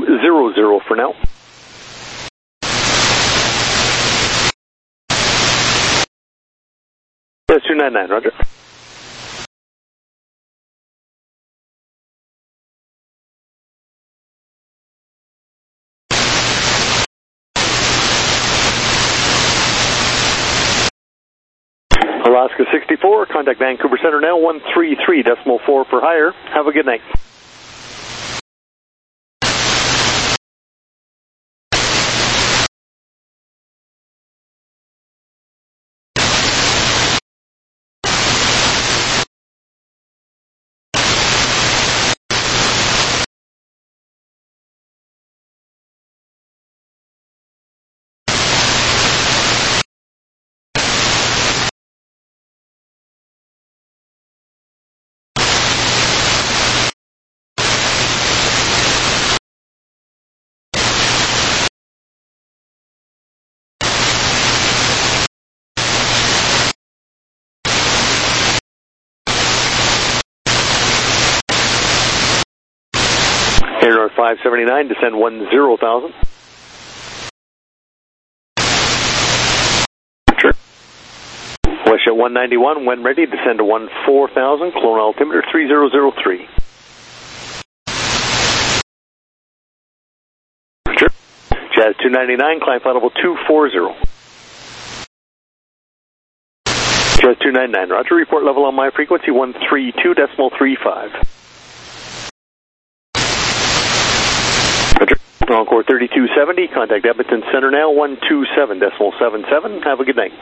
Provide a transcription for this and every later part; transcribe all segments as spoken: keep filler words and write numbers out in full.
zero zero for now. Yes, two nine nine, roger. Alaska sixty-four, contact Vancouver Center now, one three three decimal four for higher. Have a good night. Air North five seventy-nine, descend one zero thousand. Sure. Westjet one ninety-one, when ready, descend to one four thousand, clone altimeter three zero zero three. Sure. Jazz two ninety-nine, climb flight level two four zero. Jazz two ninety-nine, roger, report level on my frequency one three two decimal three five. Roger. Encore thirty-two seventy, contact Edmonton Center now, one two seven decimal seven seven. Have a good night.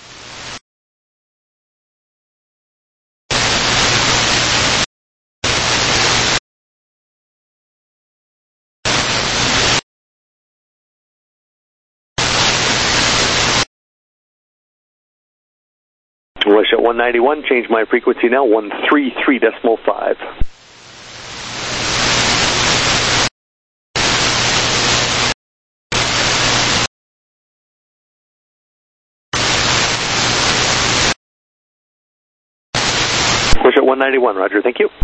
Westjet one ninety-one, change my frequency now, one three three decimal five. Westjet one ninety-one, roger, thank you.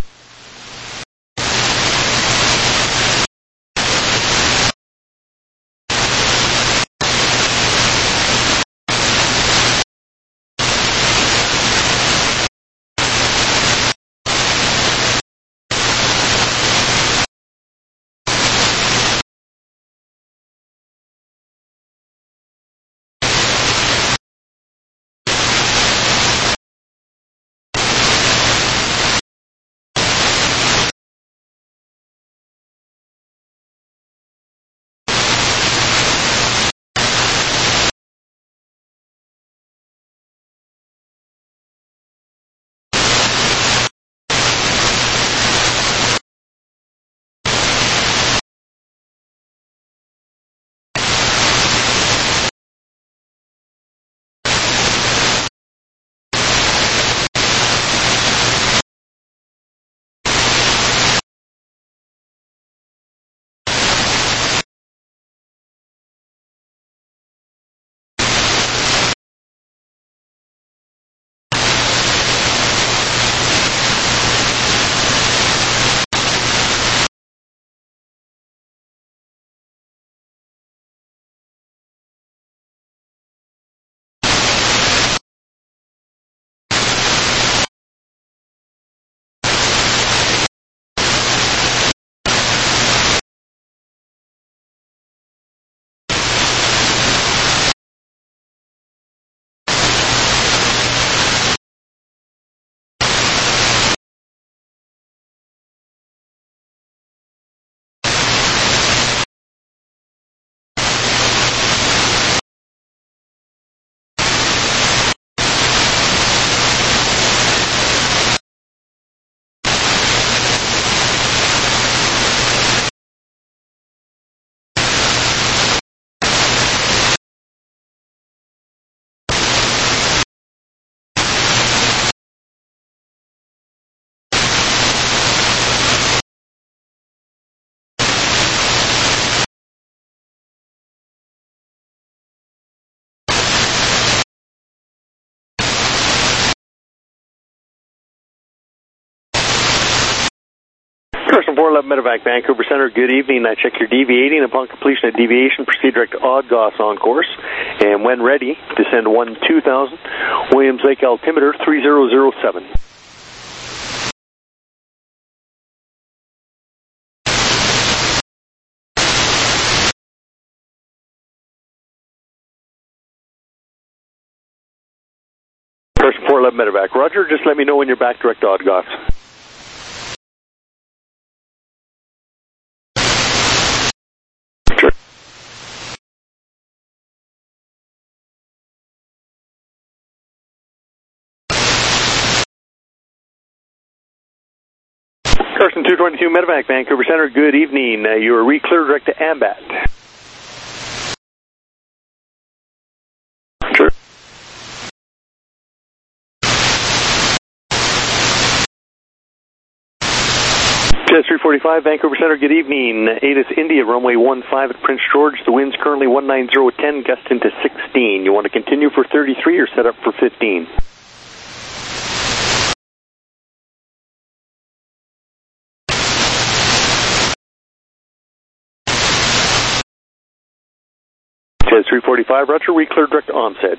four eleven Medevac, Vancouver Centre, good evening. I check your deviating. Upon completion of deviation, proceed direct to Odd Goss on course. And when ready, descend one two thousand, Williams Lake altimeter three zero zero seven. Person four eleven Medevac, roger, just let me know when you're back direct to Odd Goss. Sure. Carson two twenty-two Medevac, Vancouver Centre, good evening. Uh, you are re-cleared direct to Ambat. Sure. Jazz three forty-five, Vancouver Centre, good evening. ATIS India, runway one five at Prince George. The wind's currently one nine zero ten, gust into sixteen. You want to continue for thirty-three or set up for fifteen? Jazz three forty-five, roger, re-cleared direct to Onset.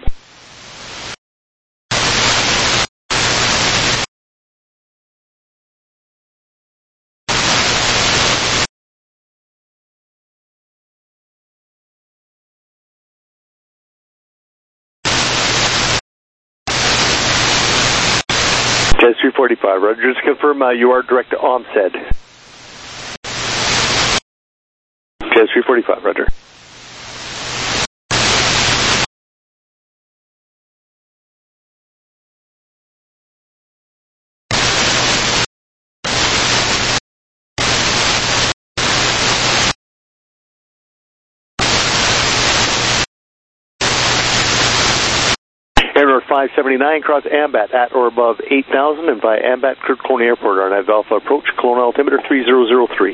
Jazz three forty-five, roger, just confirm uh, you are direct to Onset. Jazz three forty-five, roger. Air five seventy-nine, cross Ambat at or above eight thousand, and via Ambat, cleared Kelowna Airport, R N A V Alpha approach, Kelowna altimeter three zero zero three.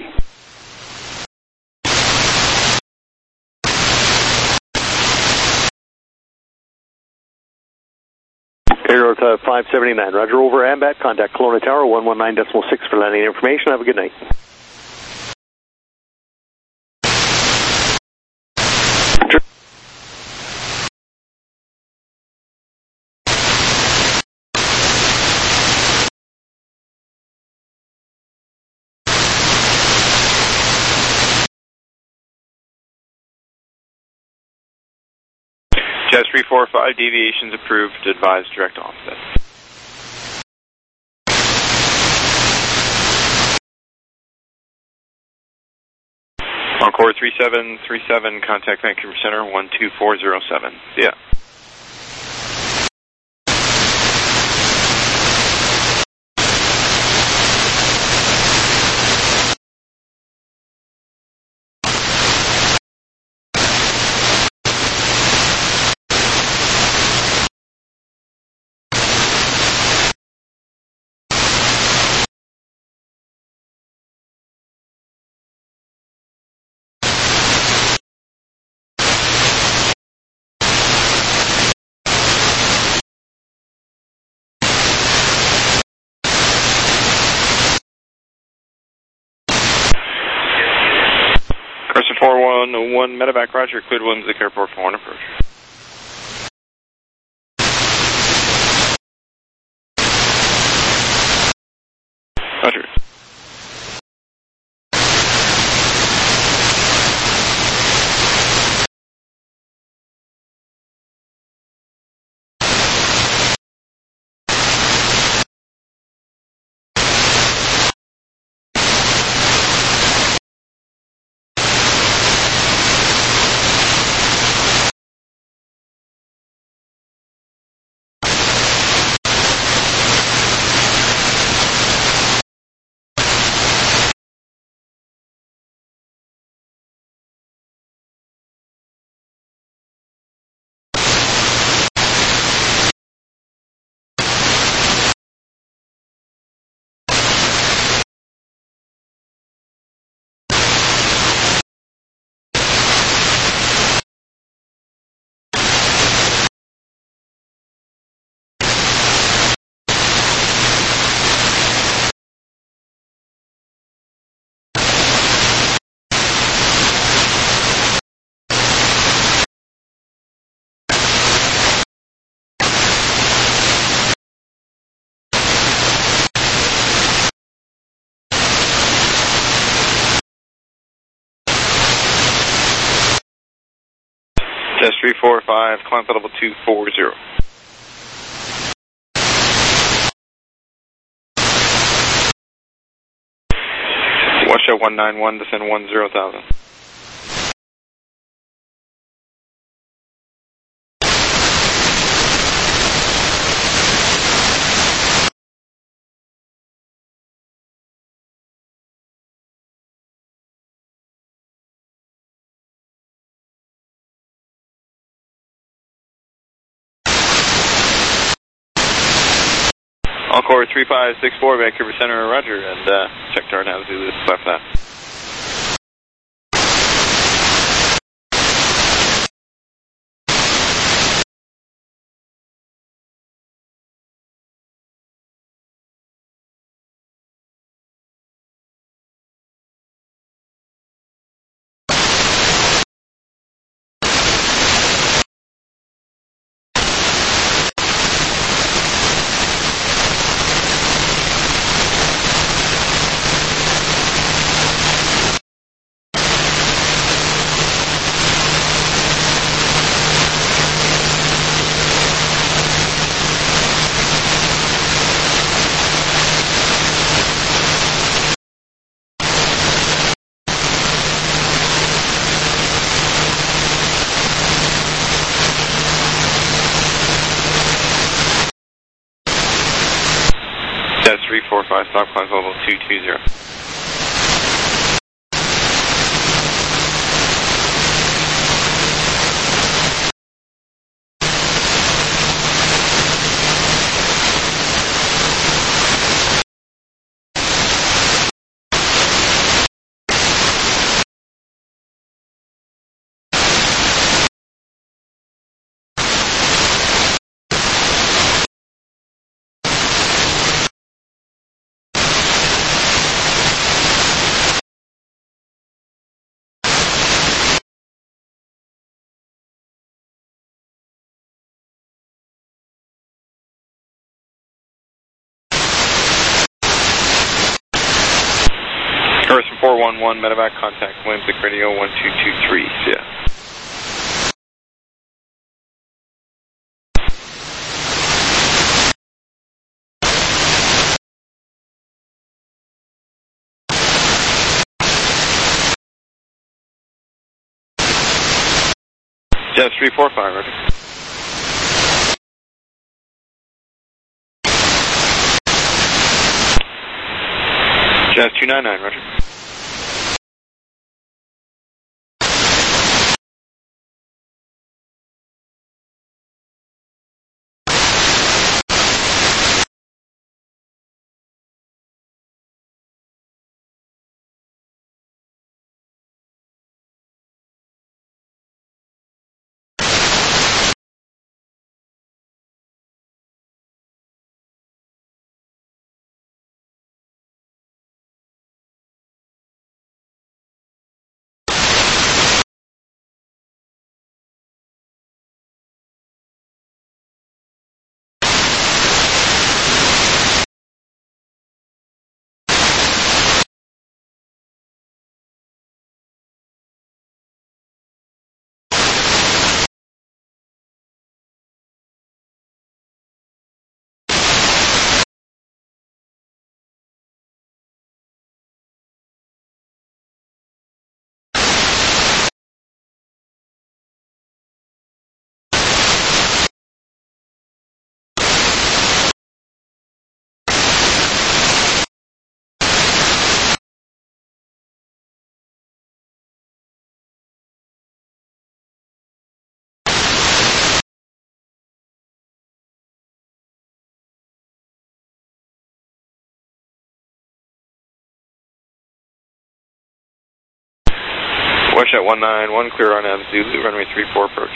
Air uh, five seventy-nine, roger, over Ambat, contact Kelowna Tower one one nine point six for landing information. Have a good night. Jazz three forty-five, deviations approved, advised direct onset. Encore three seven three seven, contact Vancouver Centre one two four zero seven. Yeah. Carson four one one, Medevac, roger, cleared Williams Lake Airport for one approach. Roger. Jazz three four five, climb level two four zero. Washoe one nine one, descend one zero thousand. Encore three five six four, Vancouver Center, roger, and uh, check to our nav Zulu, left that. Jazz three four five, stop climb level two two zero. Harrison four one one, medevac contact, Williams Lake Radio one two two three, see ya. Jazz three four five, roger. Jazz two nine nine, roger. Washoe one nine one, clear on nav Zulu, runway three four approach.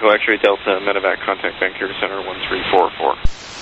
Echo X-ray Delta Medevac, contact Vancouver Center one three four four.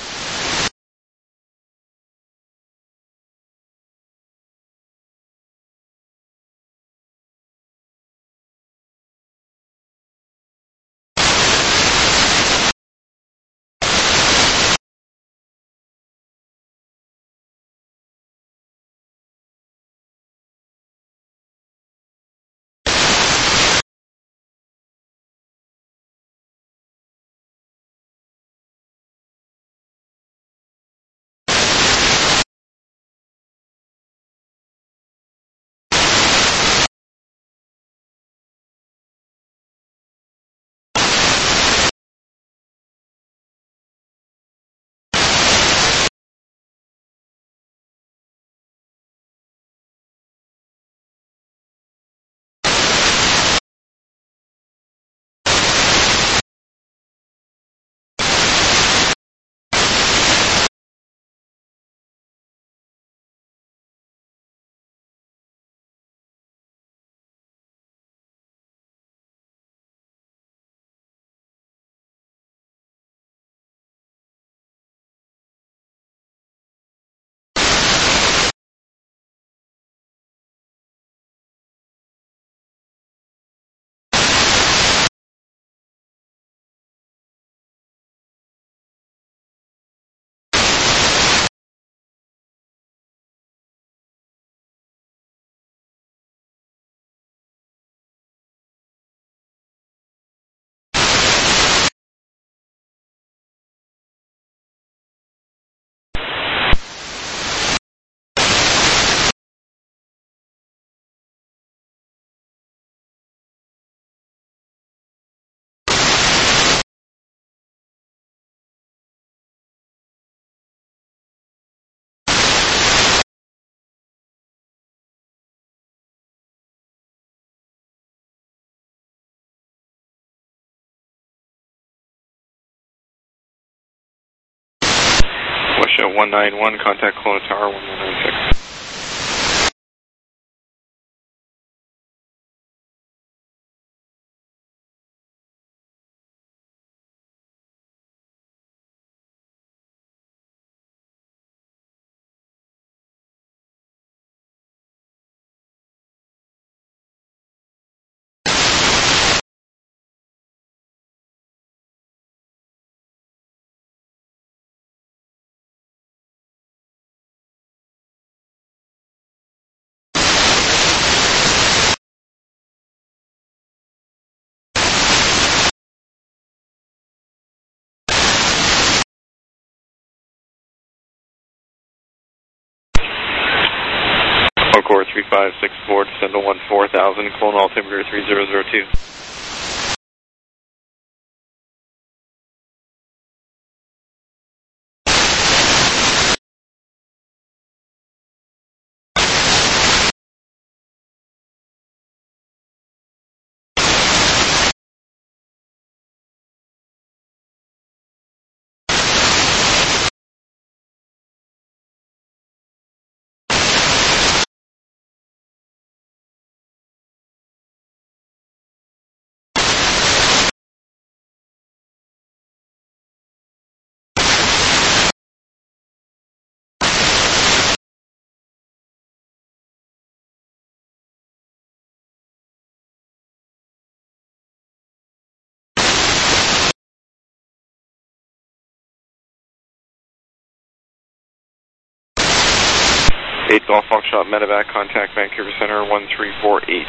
West one nine one, contact Kelowna Tower one one nine six. Core three five six four, descend to one four thousand, Kelowna altimeter three zero zero two. eight Golf Foxtrot Medevac, contact Vancouver Center one three four eight.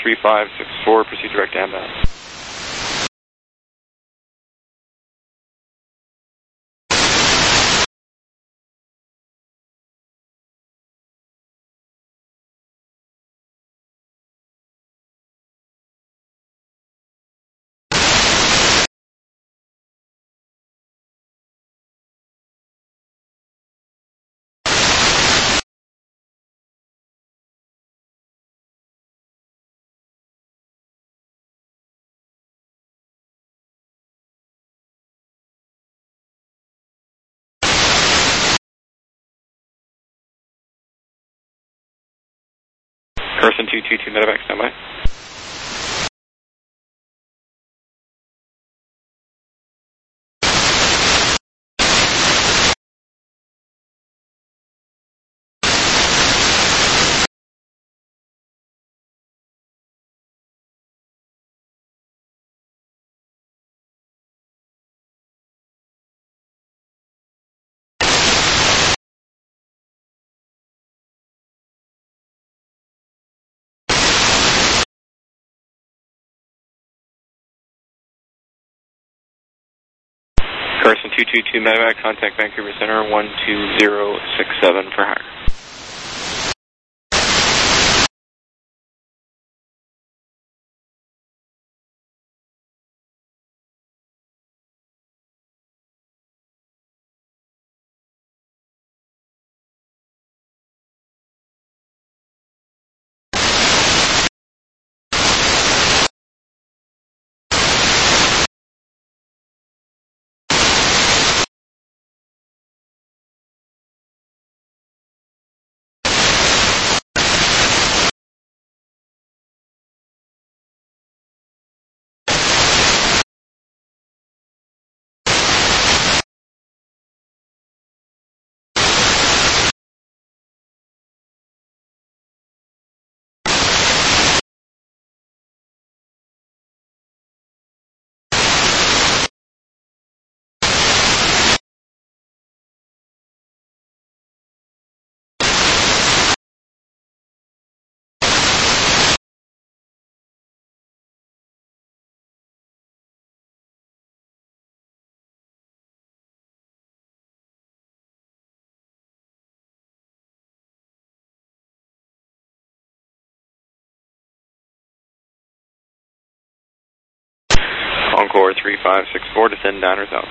three five six four, proceed direct outbound. Carson two two two, medevac, standby. Carson two two two, medevac, contact Vancouver Center, one two zero six seven for hire. Encore three five six four, descend downers out.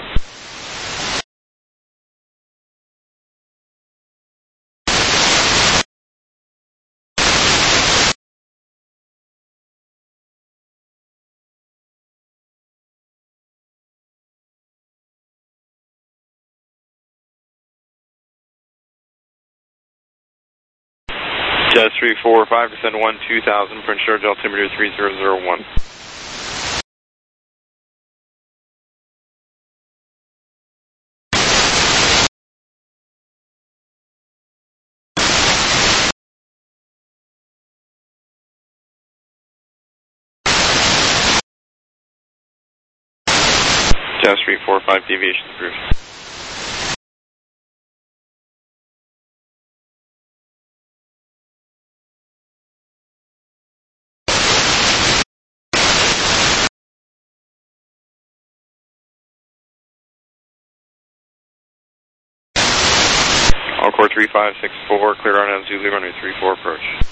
Jazz three four five, descend one two thousand, Prince George altimeter three zero zero one. Jazz three four five, deviation approved. Encore three five six four, clear on M Zulu, runway three four approach.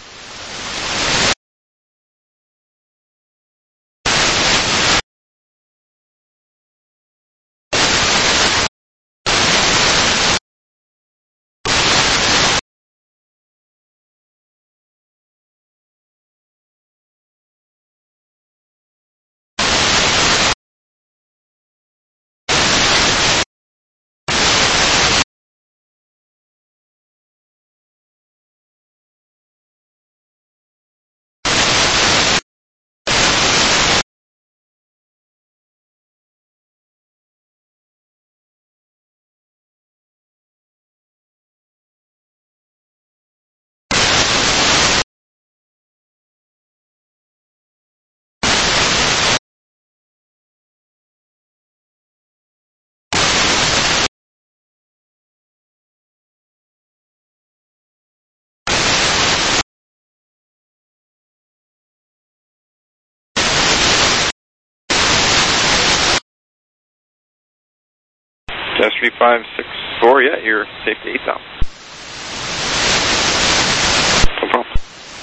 Jazz three five six four, yeah, you're safe to eight thousand. No problem.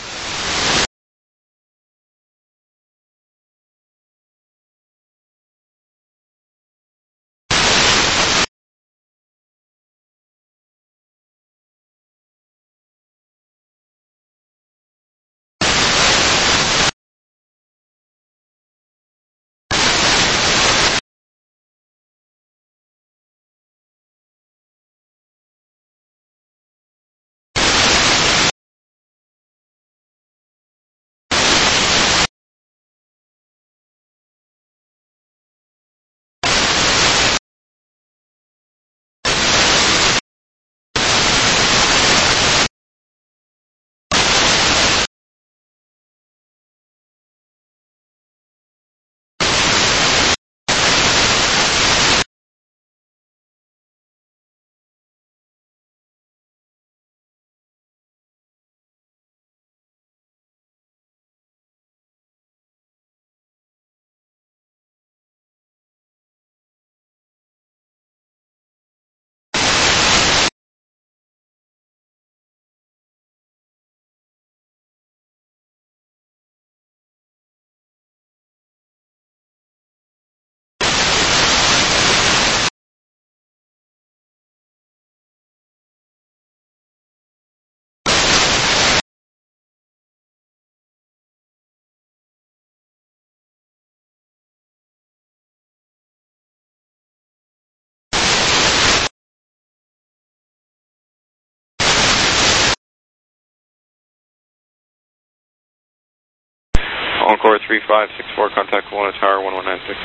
Encore three five six four, contact Kelowna Tower one one nine six.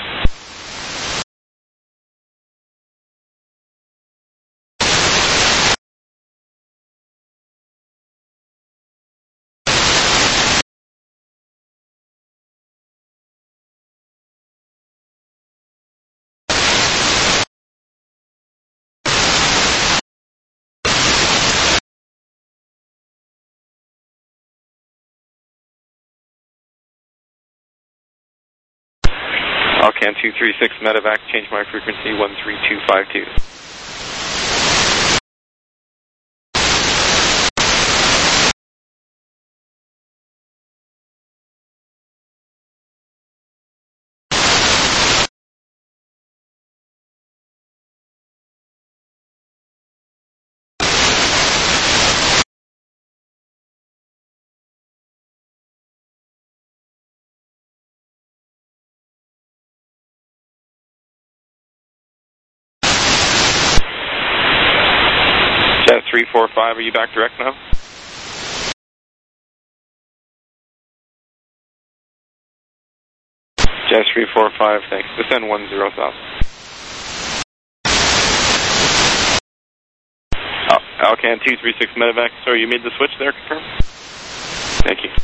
Alcan two three six medevac, change my frequency one three two five two. Jazz three four five, are you back direct now? Jazz three four five, thanks. Descend one zero thousand. Al Alcan two three six medevac, sorry, you made the switch there, confirm? Thank you.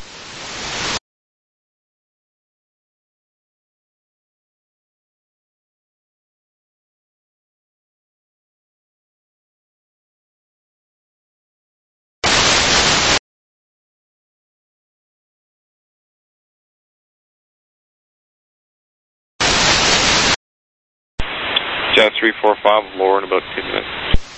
Jazz three four five, lower in about two minutes.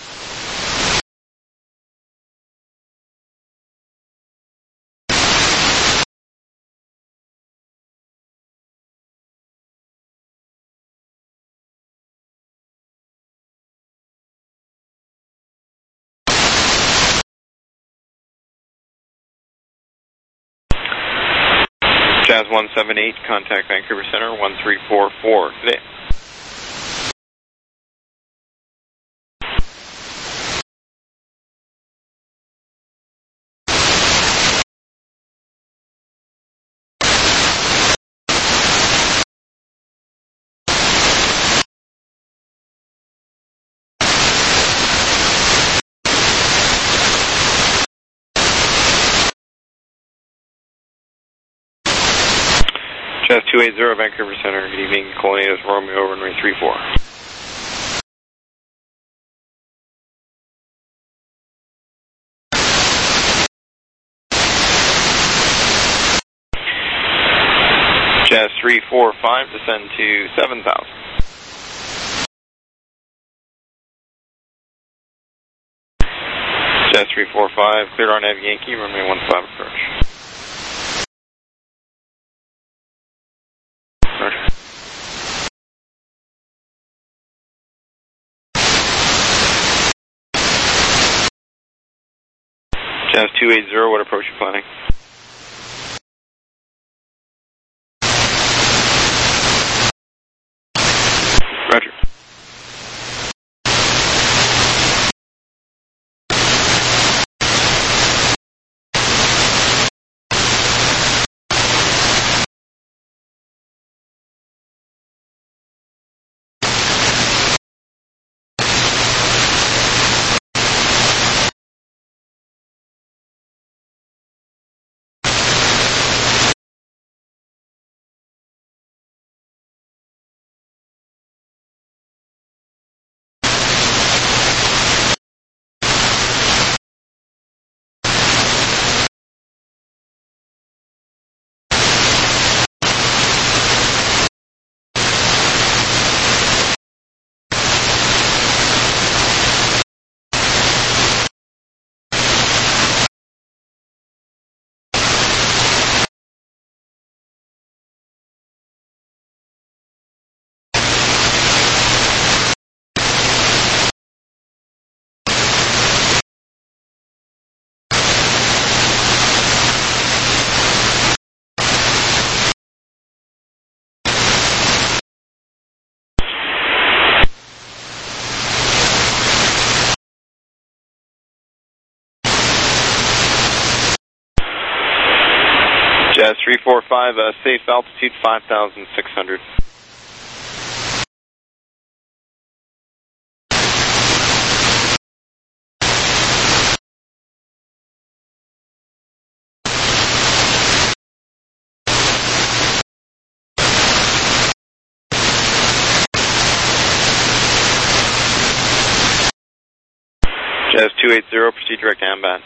Jazz one seven eight, contact Vancouver Center one three four four today. Jazz two eight zero, Vancouver Center, good evening, Colonias Romeo, runway three four. Jazz three four five, descend to seven thousand. Jazz three four five, cleared on Ed Yankee, runway one five approach. Roger. Jazz two eighty, what approach you planning? Roger. Jazz three four five, uh, safe altitude five thousand six hundred. Jazz two eighty, proceed direct to Amban.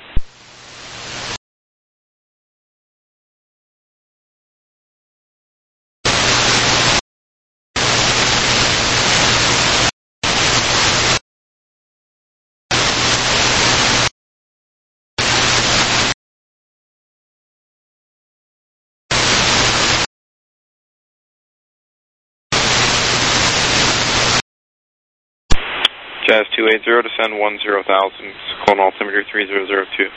Jazz two eighty, descend one zero thousand, clone altimeter three zero zero two.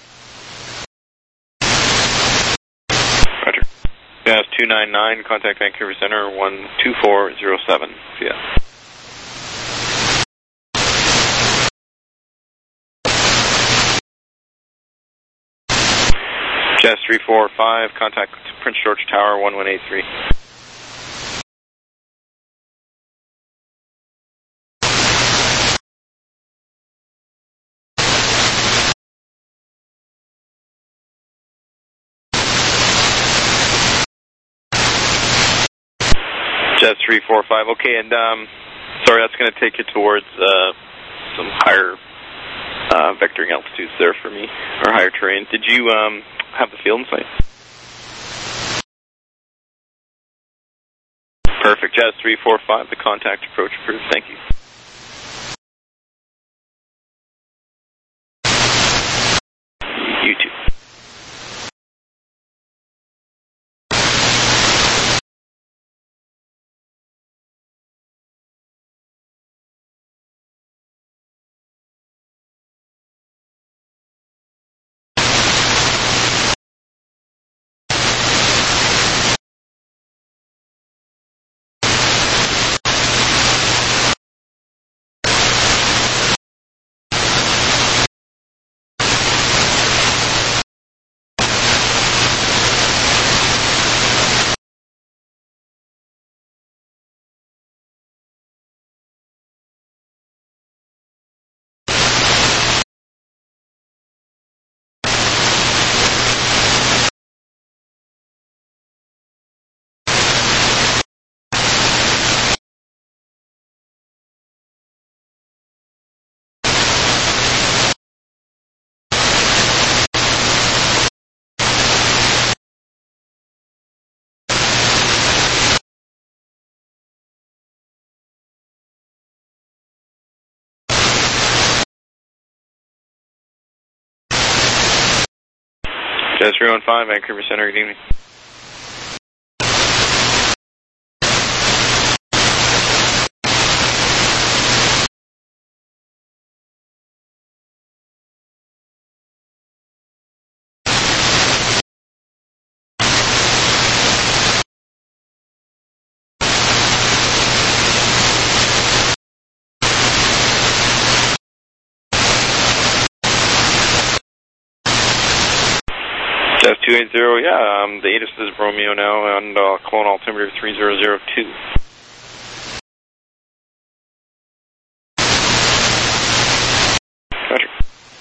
Roger. Jazz two nine nine, contact Vancouver Center one two four zero seven. See ya. Jazz three four five, contact Prince George Tower one one eight three. Jazz three four five, okay, and um, sorry, that's going to take you towards uh, some higher uh, vectoring altitudes there for me, or higher terrain. Did you um, have the field in sight? Perfect, Jazz three four five, the contact approach approved, thank you. You too. Jazz three one five, Vancouver Center, good evening. Jazz two eighty, yeah, um, the ATIS is Romeo now, and uh, clone altimeter three zero zero two. Roger.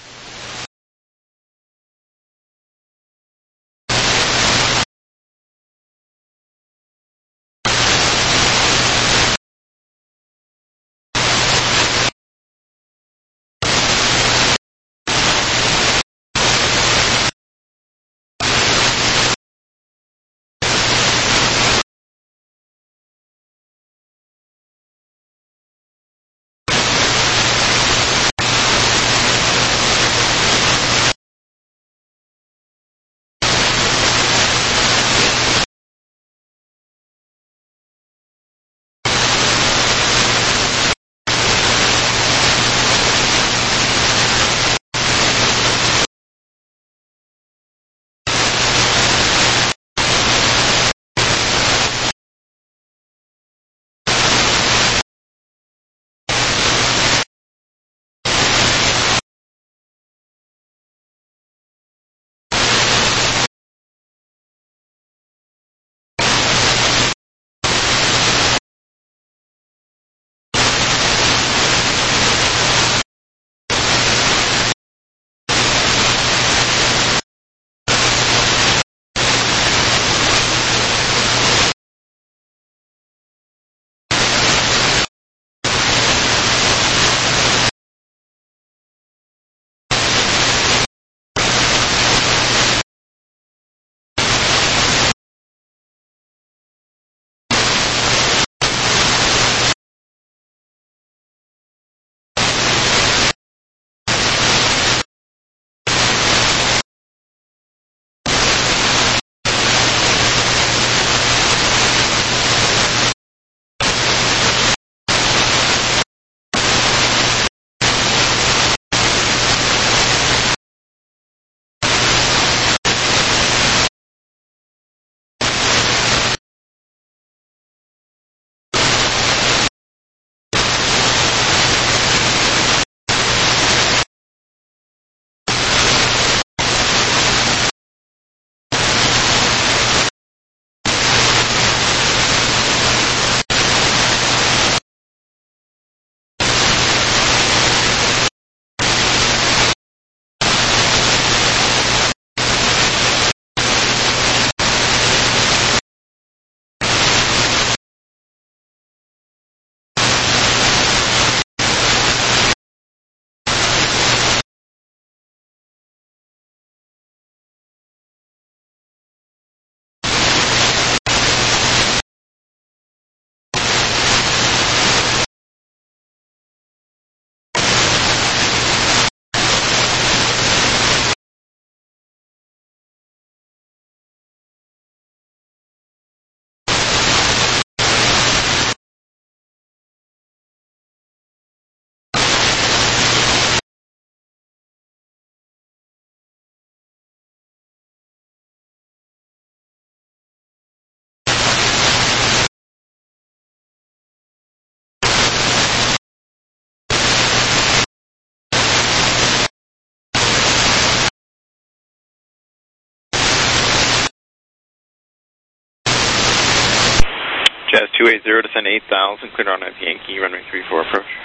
Jazz two eighty, descend eight thousand, clear on Yankee, runway three four approach.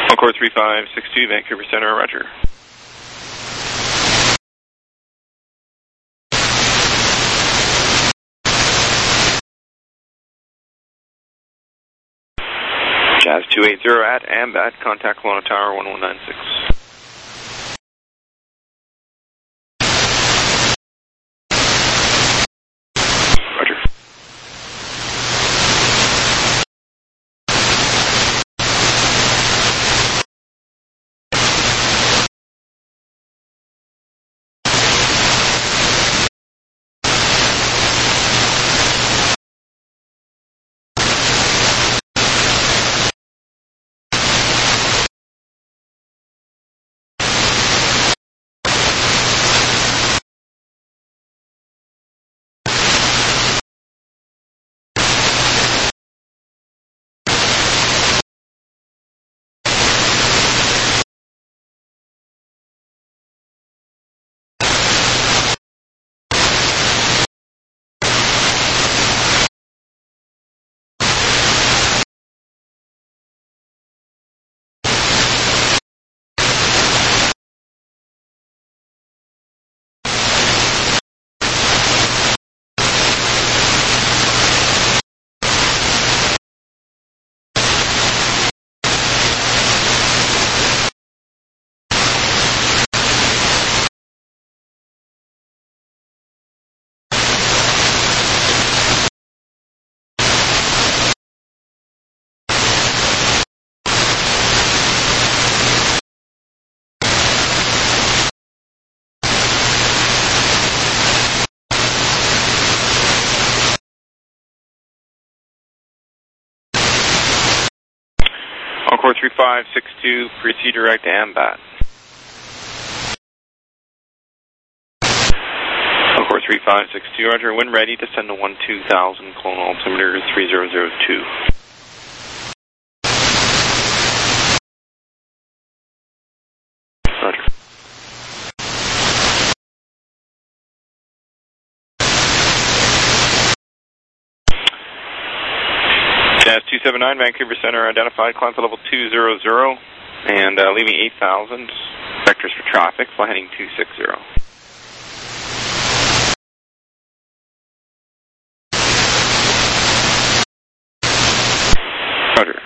Encore three five six two, Vancouver Center, roger. Jazz two eighty at Ambat, contact Kelowna Tower one one nine six. Roger. Encore three five six two, proceed direct Ambat. Encore three five six two, roger, when ready, descend to one two thousand, Kelowna altimeter three zero zero two. Roger. Jazz two seven nine, Vancouver Center, identified, climb to level two zero zero, and uh, leaving eight thousand, vectors for traffic, fly heading two six zero. Roger.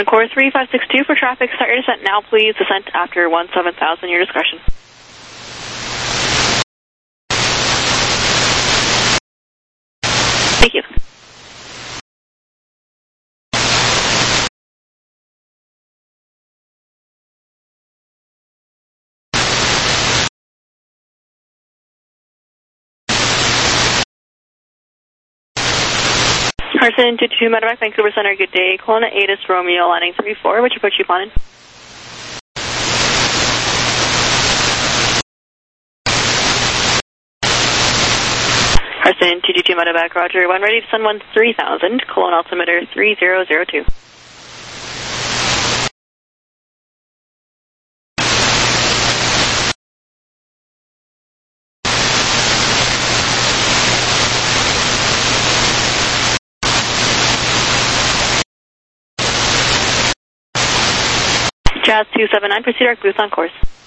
Encore three five six two for traffic. Start your descent now, please. Descent after one seven thousand, your discretion. Thank you. Carson two two two Medevac, Vancouver Center, good day. Kelowna Atis Romeo, landing three four. What's your approach you planning? Carson two two two Medevac, roger. When ready to send one three thousand. Kelowna altimeter three zero zero two. Jazz two seven nine, proceed direct booth on course.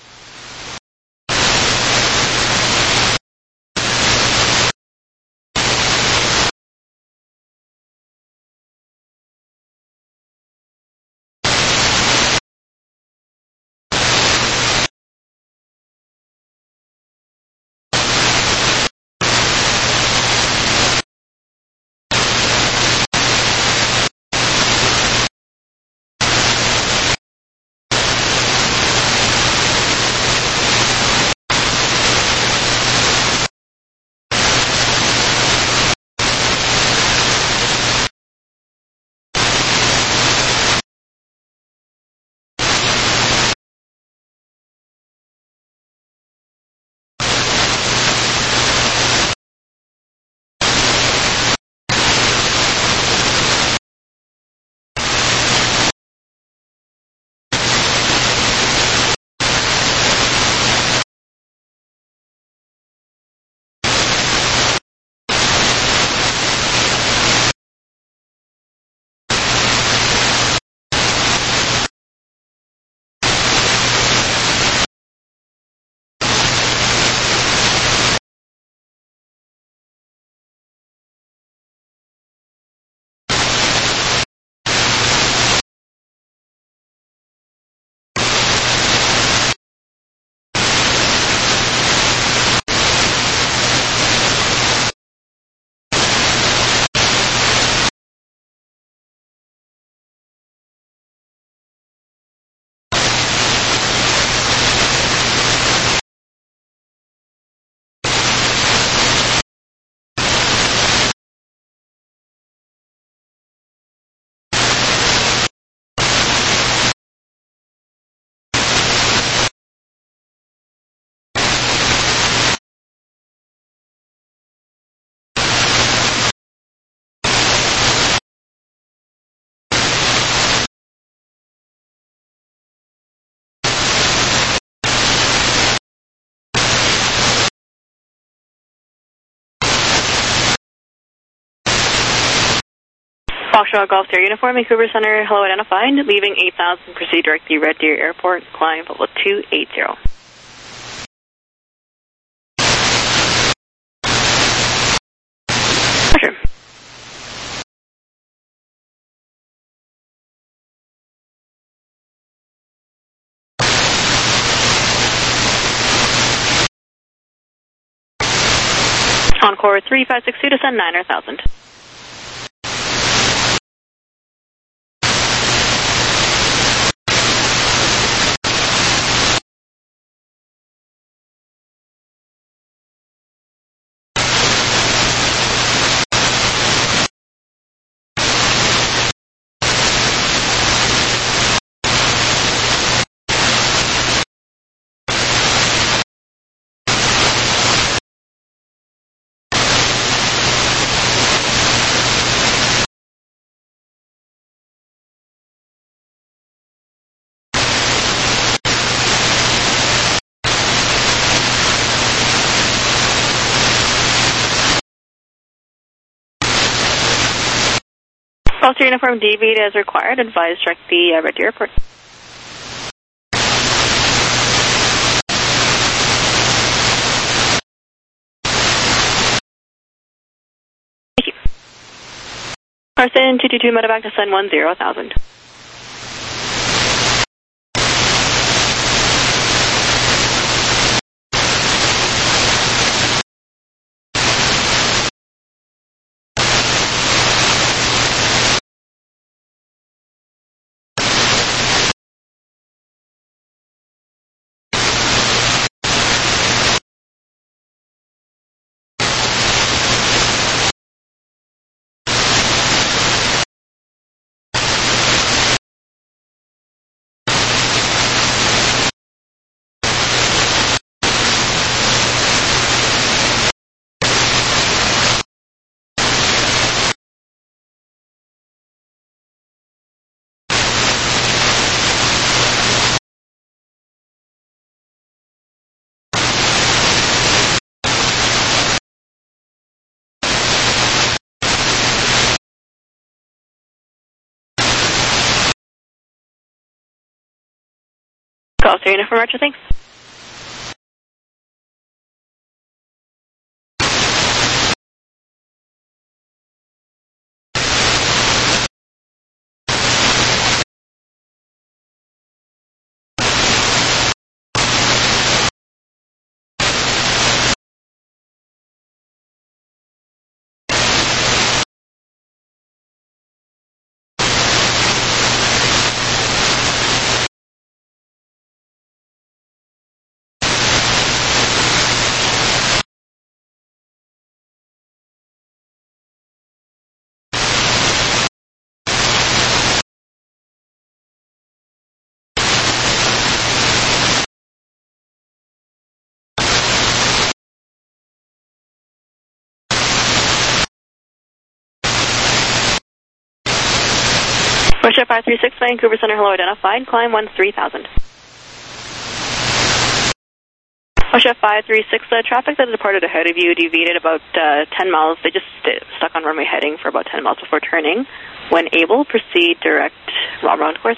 Foxtrot Golf Sierra Uniform, Vancouver Center, hello identified, leaving eight thousand, proceed direct to Red Deer Airport, climb level two eighty. Roger. Encore three five six two, descend nine thousand. Golf Sierra Uniform, deviate as required, advise direct the uh, Red Deer Airport. Carson two two two Medevac, descend one zero thousand. Call to Uniform Retro, thanks. Russia five three six, Vancouver Center, hello, identified, climb one three thousand. Russia five three six, uh, traffic that departed ahead of you deviated about uh, ten miles. They just uh, stuck on runway heading for about ten miles before turning. When able, proceed direct round course.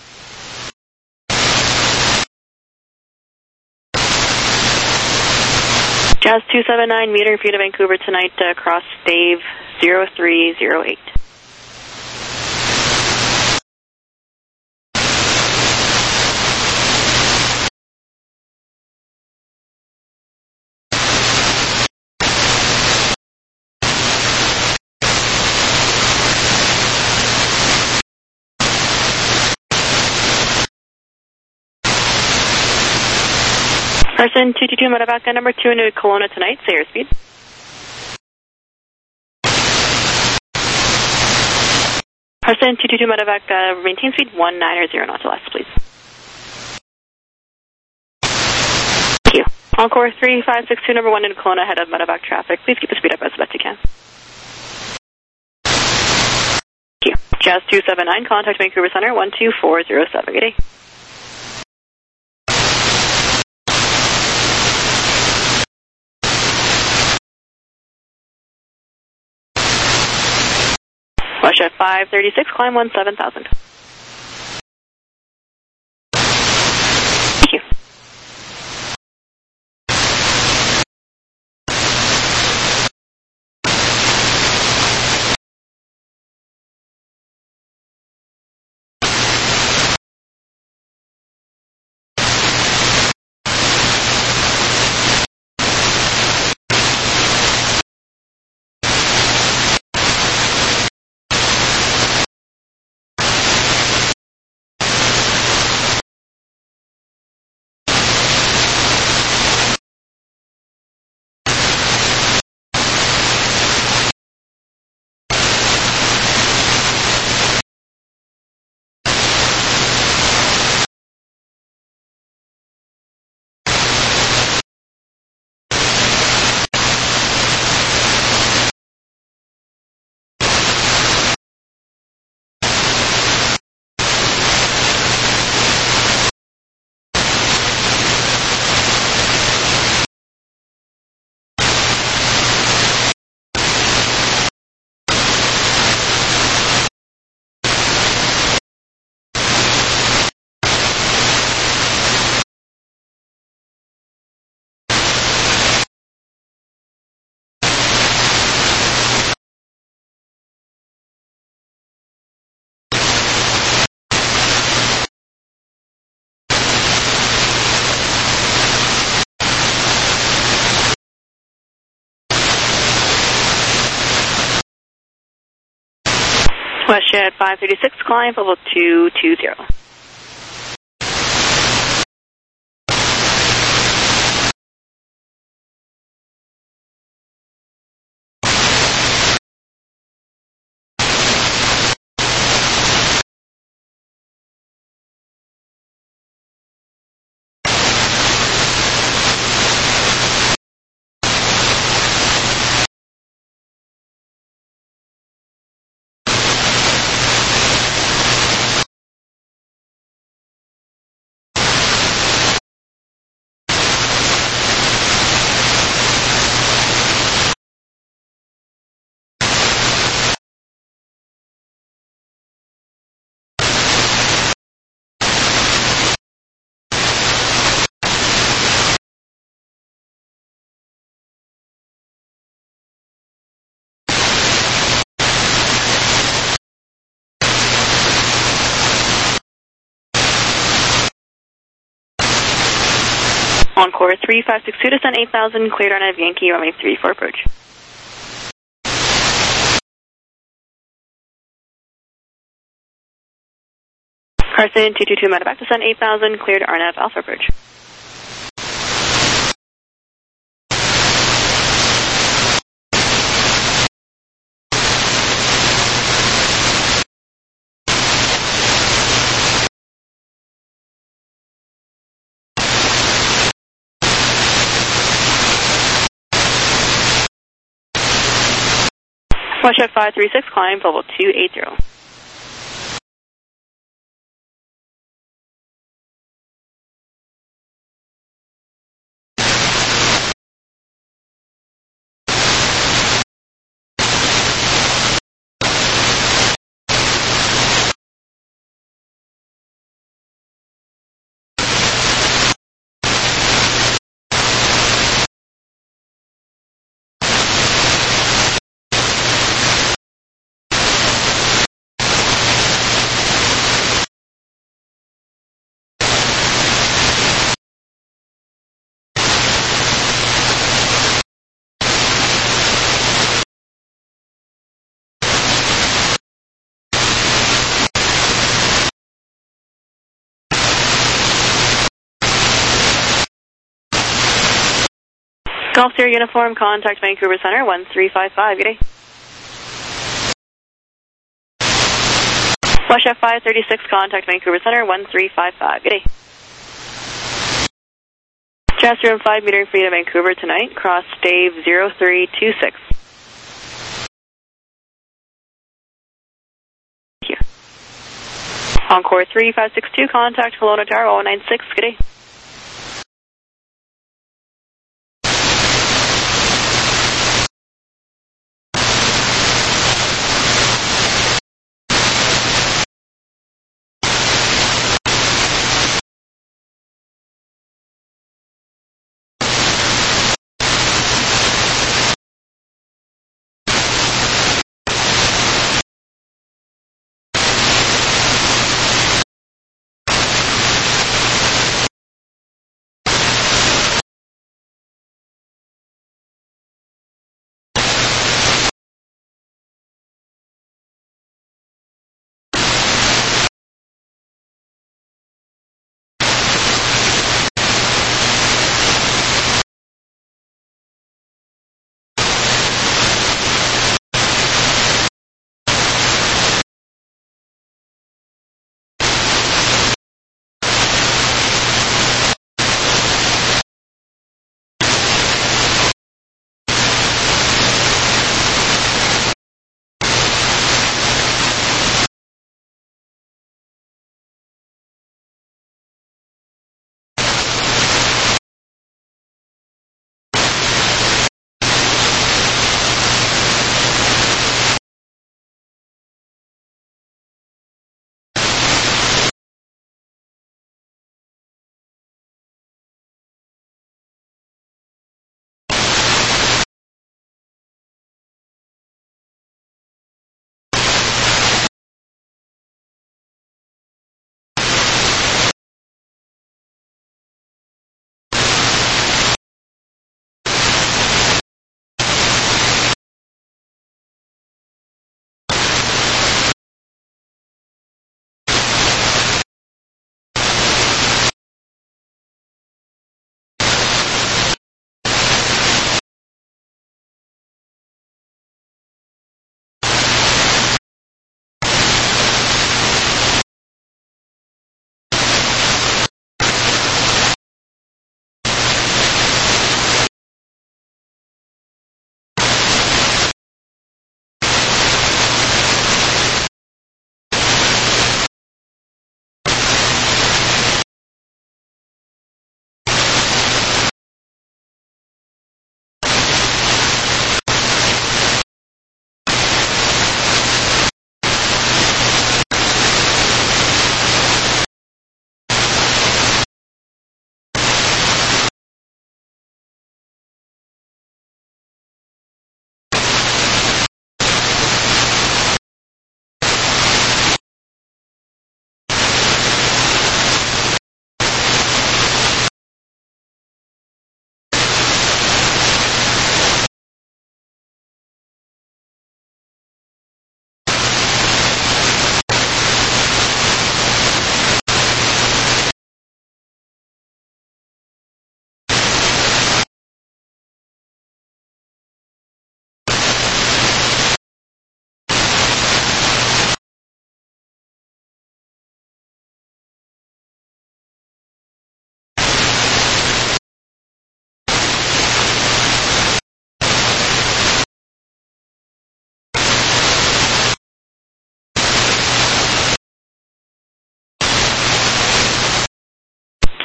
Jazz two seven nine, metering feet of Vancouver tonight, uh, cross Dave zero three zero eight. Person two two two, medevac number two into Kelowna tonight, say your speed. Person two two two, medevac, uh, maintain speed one nine zero knots or less, please. Thank you. Encore three five six two, number one into Kelowna, head of medevac traffic. Please keep the speed up as best you can. Thank you. Jazz two seven nine, contact Vancouver Center, one two four zero seven. Good day. Russia five thirty six, climb one seven thousand. Thank you. WestJet five thirty six, climb level two two zero. Encore three five six two, descend eight thousand, cleared on a Yankee, runway three four approach. Carson two two two, medevac, descend eight thousand, cleared R N F Alpha approach. Westjet five three six, climb level two eight zero. Golf Sierra uniform, contact Vancouver Center, one three five five, good day. Westjet five three six, contact Vancouver Center, one three five five, good day. Chester and five, metering for you to Vancouver tonight, cross Dave zero three two six. Thank you. Encore three five six two, contact Kelowna Tower, one nine six, good day.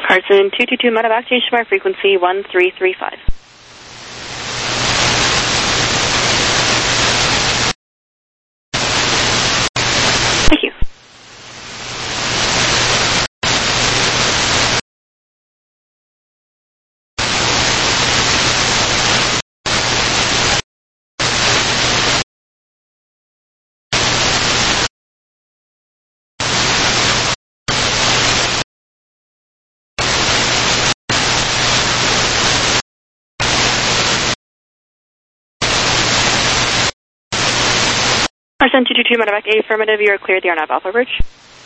Carson two two two medevac, change to my frequency one three three five. Thank you. Carson two two two medevac, affirmative, you are cleared the R N A V Alpha Bridge.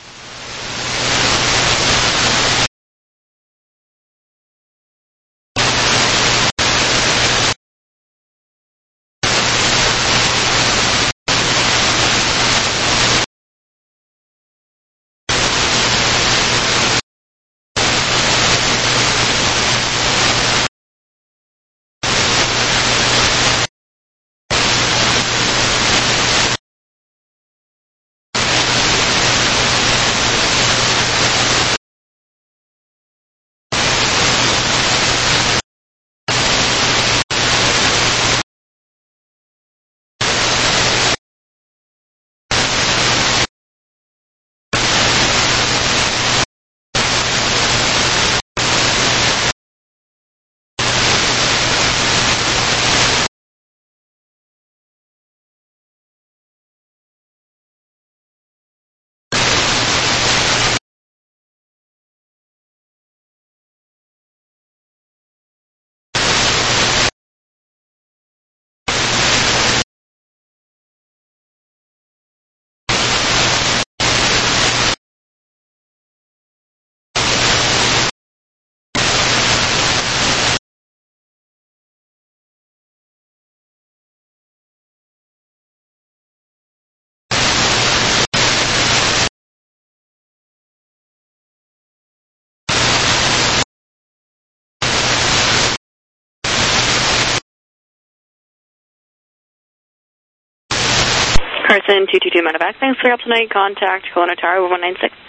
Carson two two two medevac, thanks for help tonight. Contact Kelowna Tower one nine six.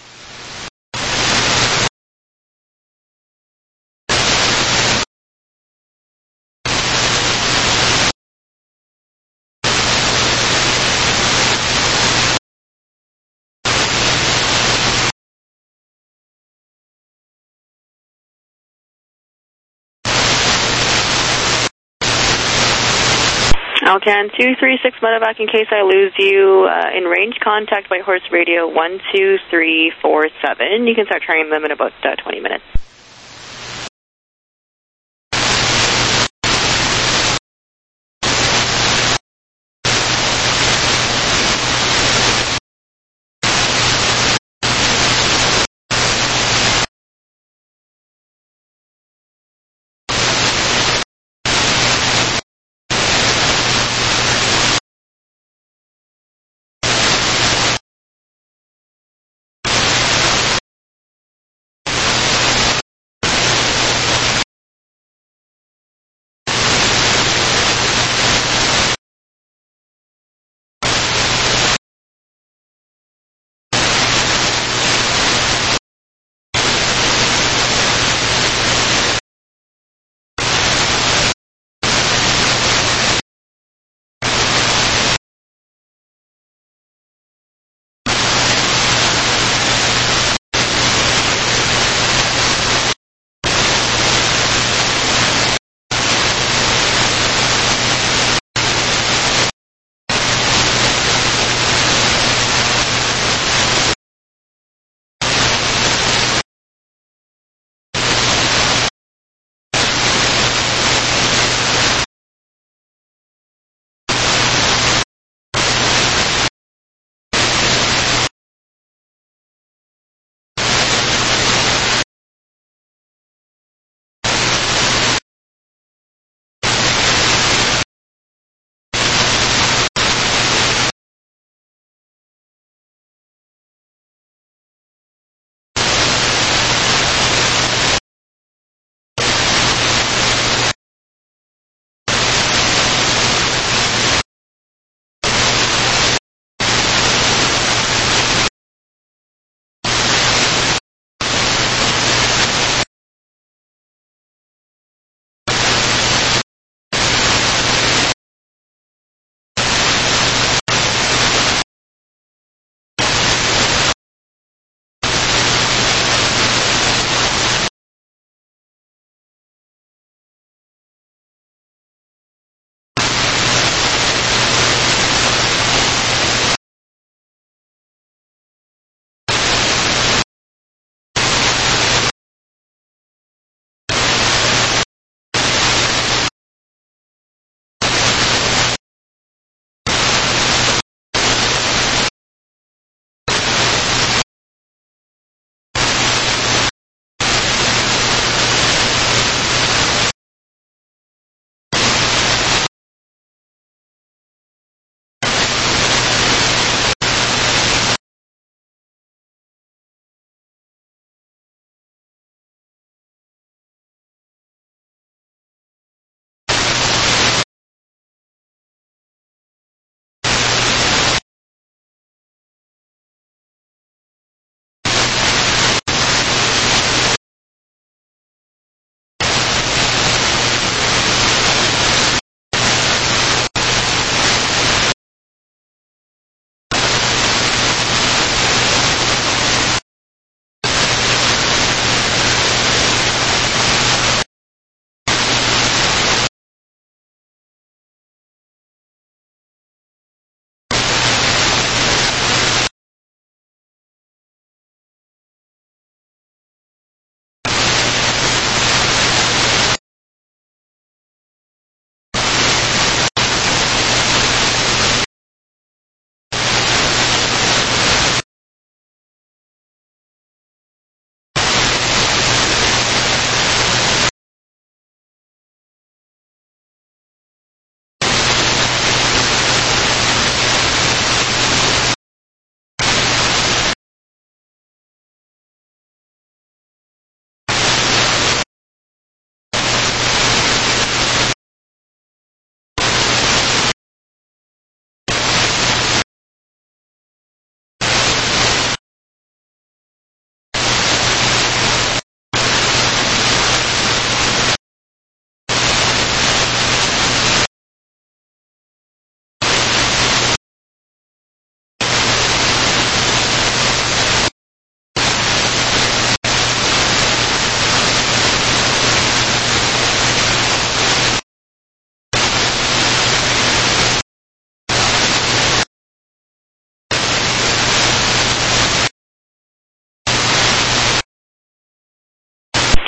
Alcan two three six medevac, in case I lose you uh, in range, contact Whitehorse Radio one two three four seven. You can start trying them in about uh, twenty minutes.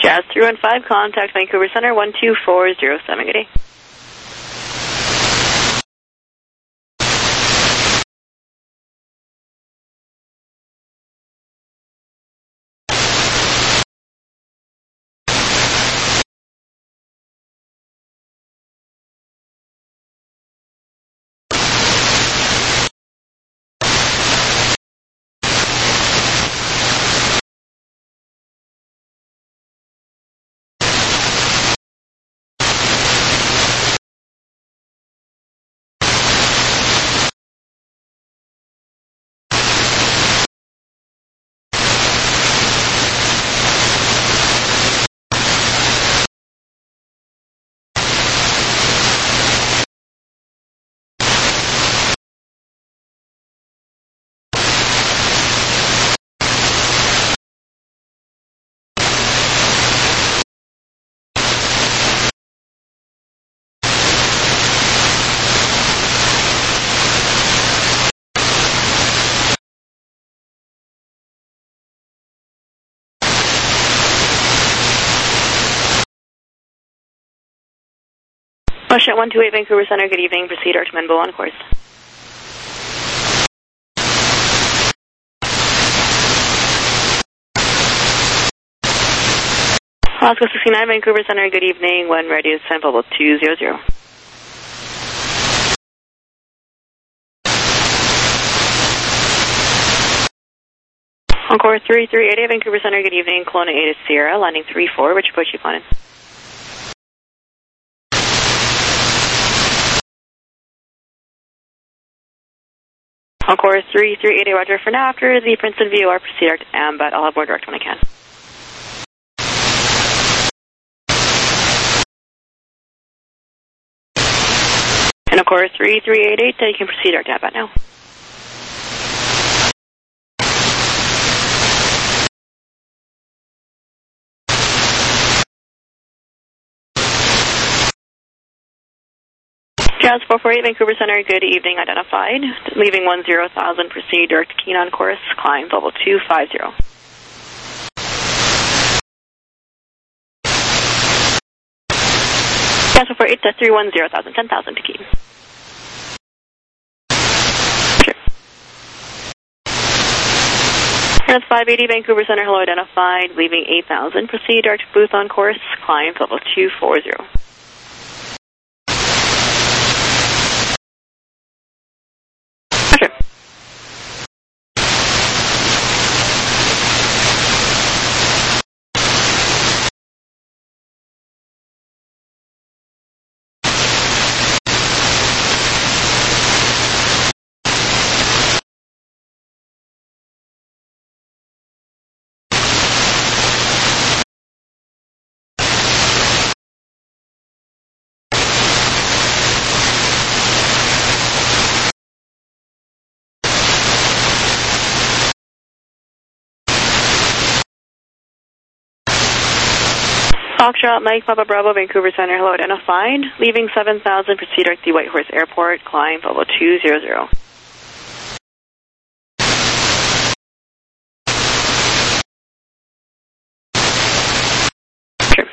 Jazz three one five, contact Vancouver Center one two four zero seven. Good day. Oshet one two eight, Vancouver Center, good evening. Proceed Arch Menbo on course. Oscar sixty-nine, Vancouver Center, good evening. When ready, is send bubble two zero zero. Encore three three eight eight, Vancouver Center, good evening. Kelowna eight is Sierra, landing three four, which approach you on in. Encore three three eight eight, roger for now. After the Princeton V O R, proceed Arch Ambat. I'll have more direct when I can. And of course, three three eight eight, uh, you can proceed Arch Ambat now. Jazz four four eight, Vancouver Center, good evening, identified. Leaving one zero thousand, proceed direct to Keen on course, climb level two five zero. Jazz four four eight, three one zero thousand, ten thousand to Keen. Sure. Jazz five eighty, Vancouver Center, hello, identified. Leaving eight thousand, proceed direct to Booth on course, climb level two four zero. Foxtrot, Mike, Papa Bravo, Vancouver Center, hello, identified. Leaving seven thousand, proceed direct to Whitehorse Airport, climb level two zero zero. Sure.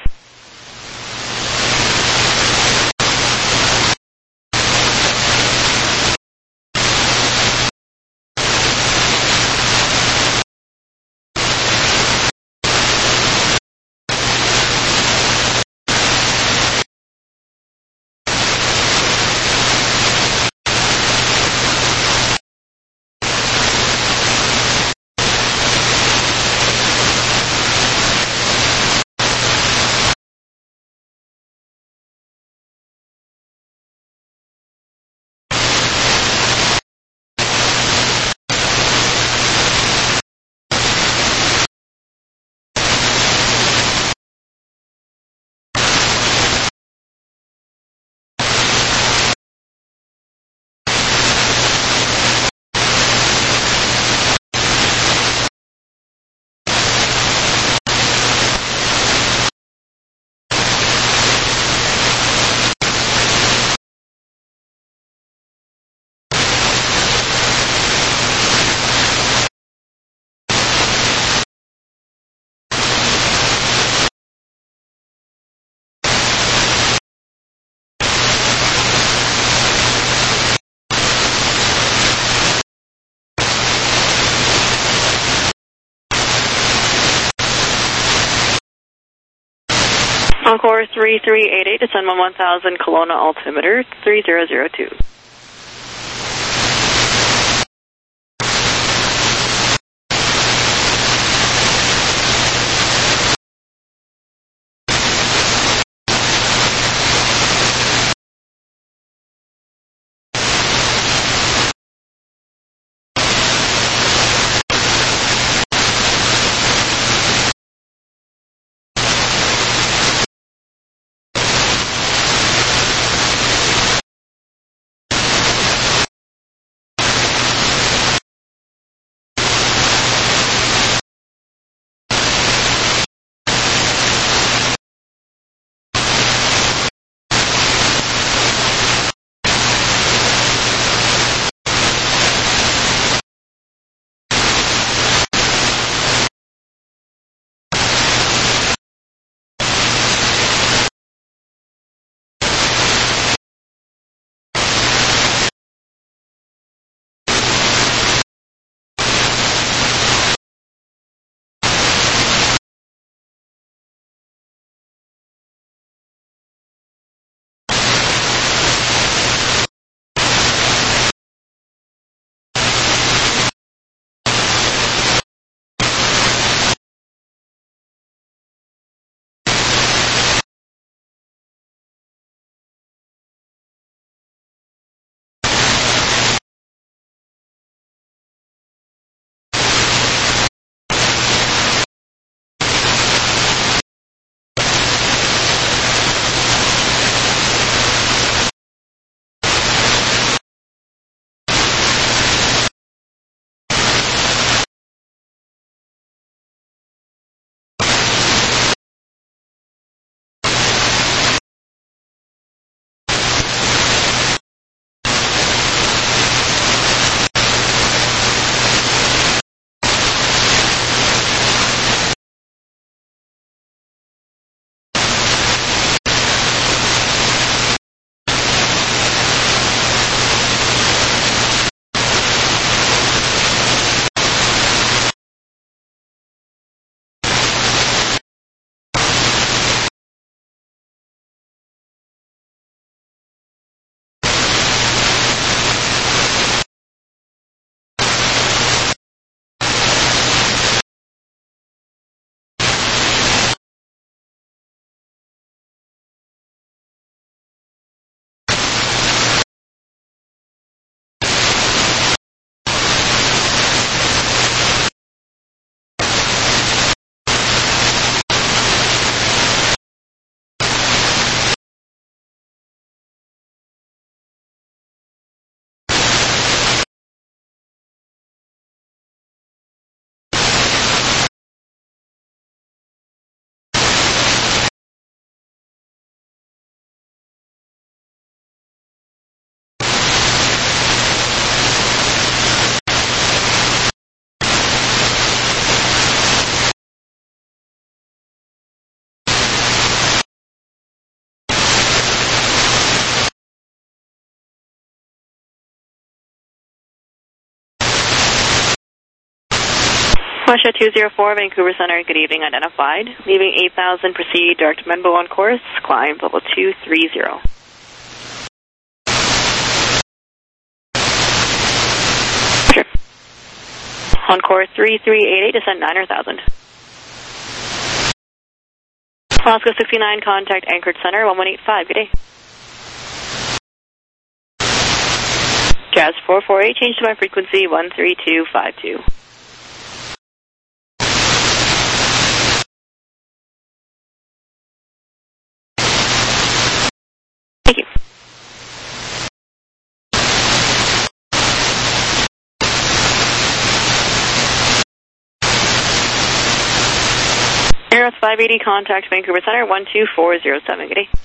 Encore three three eight eight, descend on one thousand, Kelowna altimeter three zero zero two. Russia two zero four, Vancouver Center, good evening, identified. Leaving eight thousand, proceed direct Menbo on course, climb level two three zero. Sure. On course three three eight eight, descend nine thousand. Moscow sixty-nine, contact Anchorage Center, one one eight five, good day. Jazz four four eight, change to my frequency, one three two five two. Thank you. Air five eighty, contact Vancouver Center, one two four zero seven, good day.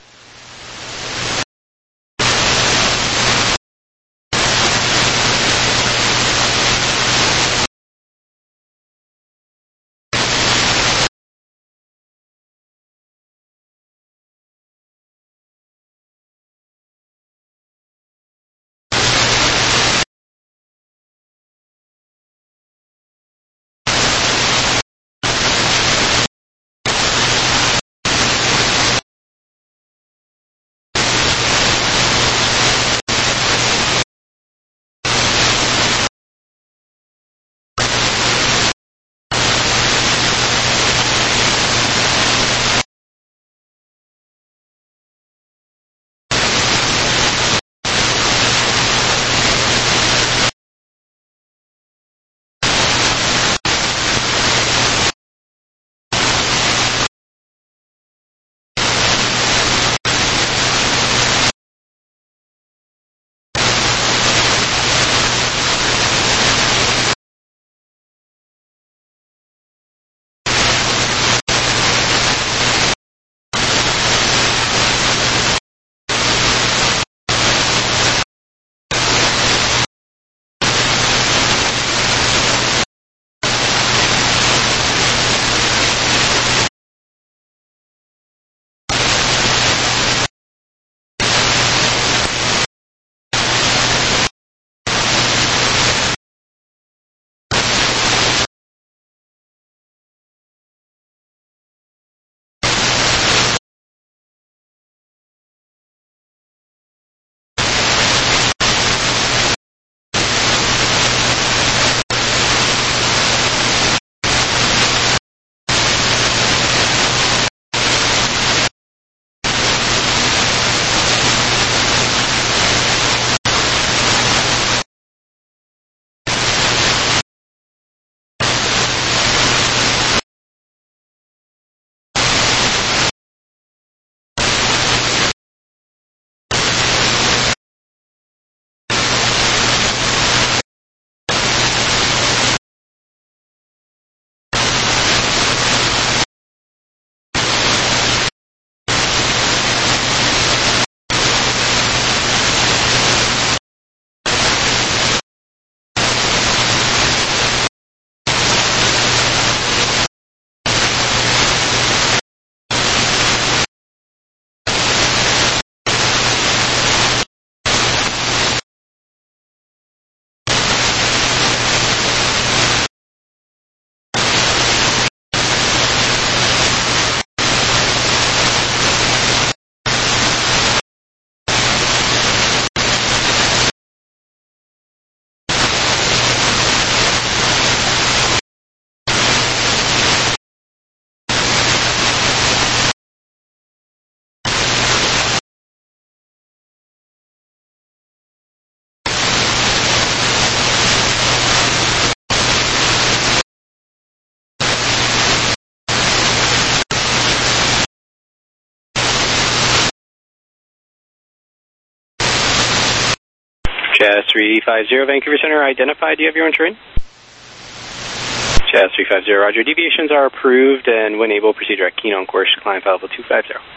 Jazz three five zero, Vancouver Center, identified. Do you have your own terrain? Jazz three five zero, roger. Deviations are approved, and when able, proceed direct keen on course, climb level two five zero.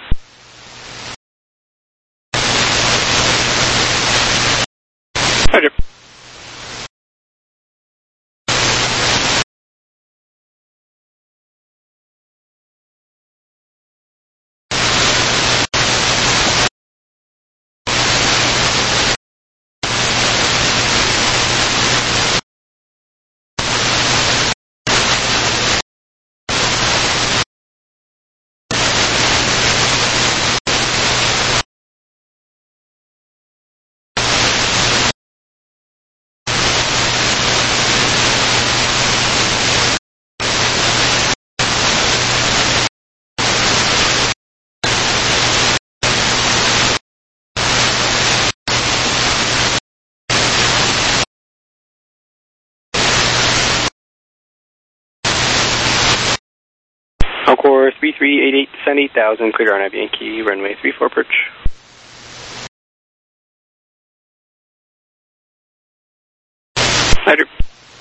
Roger. Encore three three eight eight, descend eight thousand, clear on Yankee, runway three four, approach. Roger.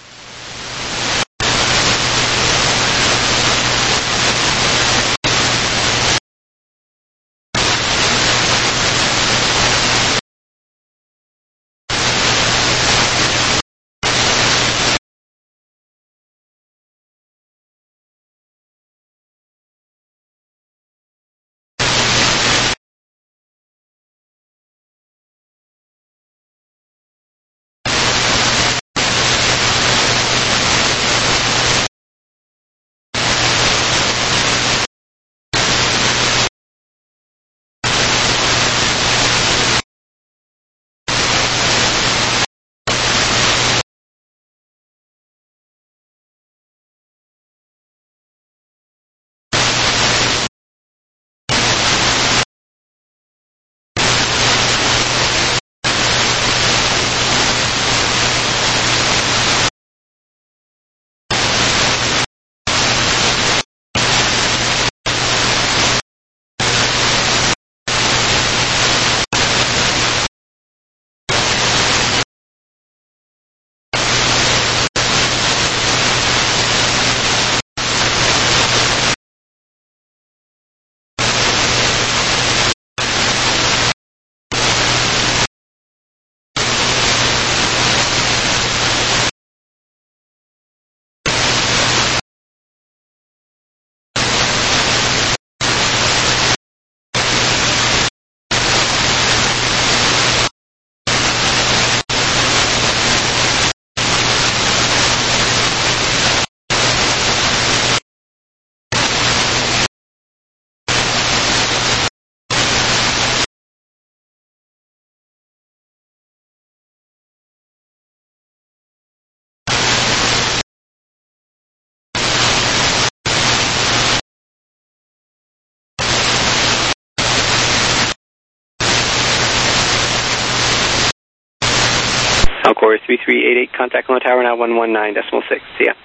Encore three three eight eight, contact on the tower now one one nine decimal six. See ya.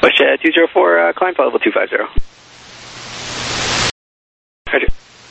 Push uh, two zero four, uh, climb level two five zero. Roger.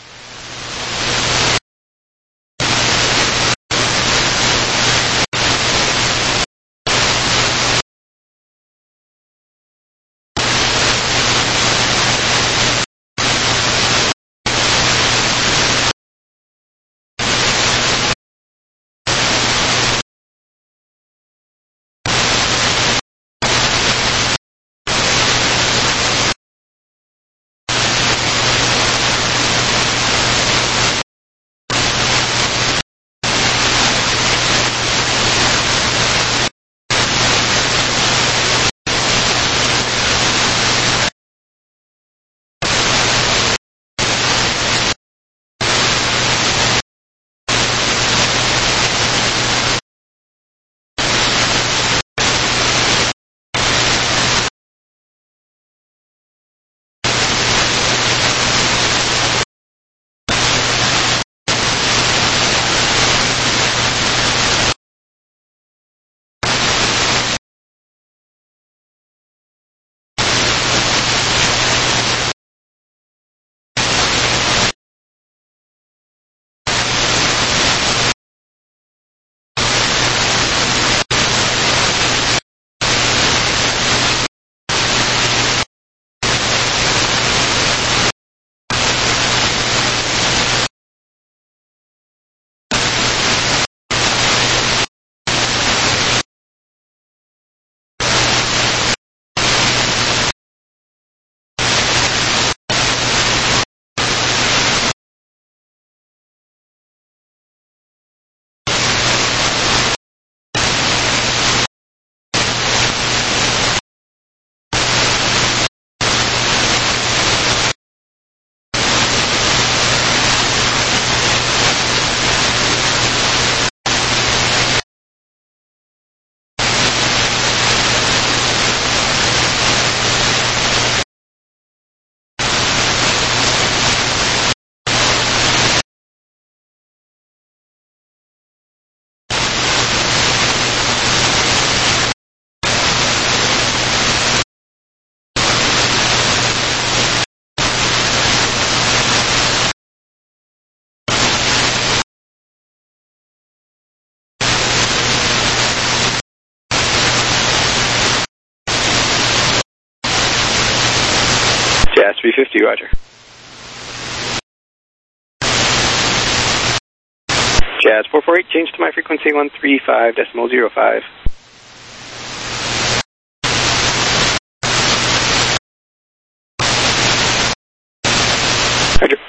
Jazz three fifty, roger. Jazz four four eight, change to my frequency one three five decimal zero five. Roger.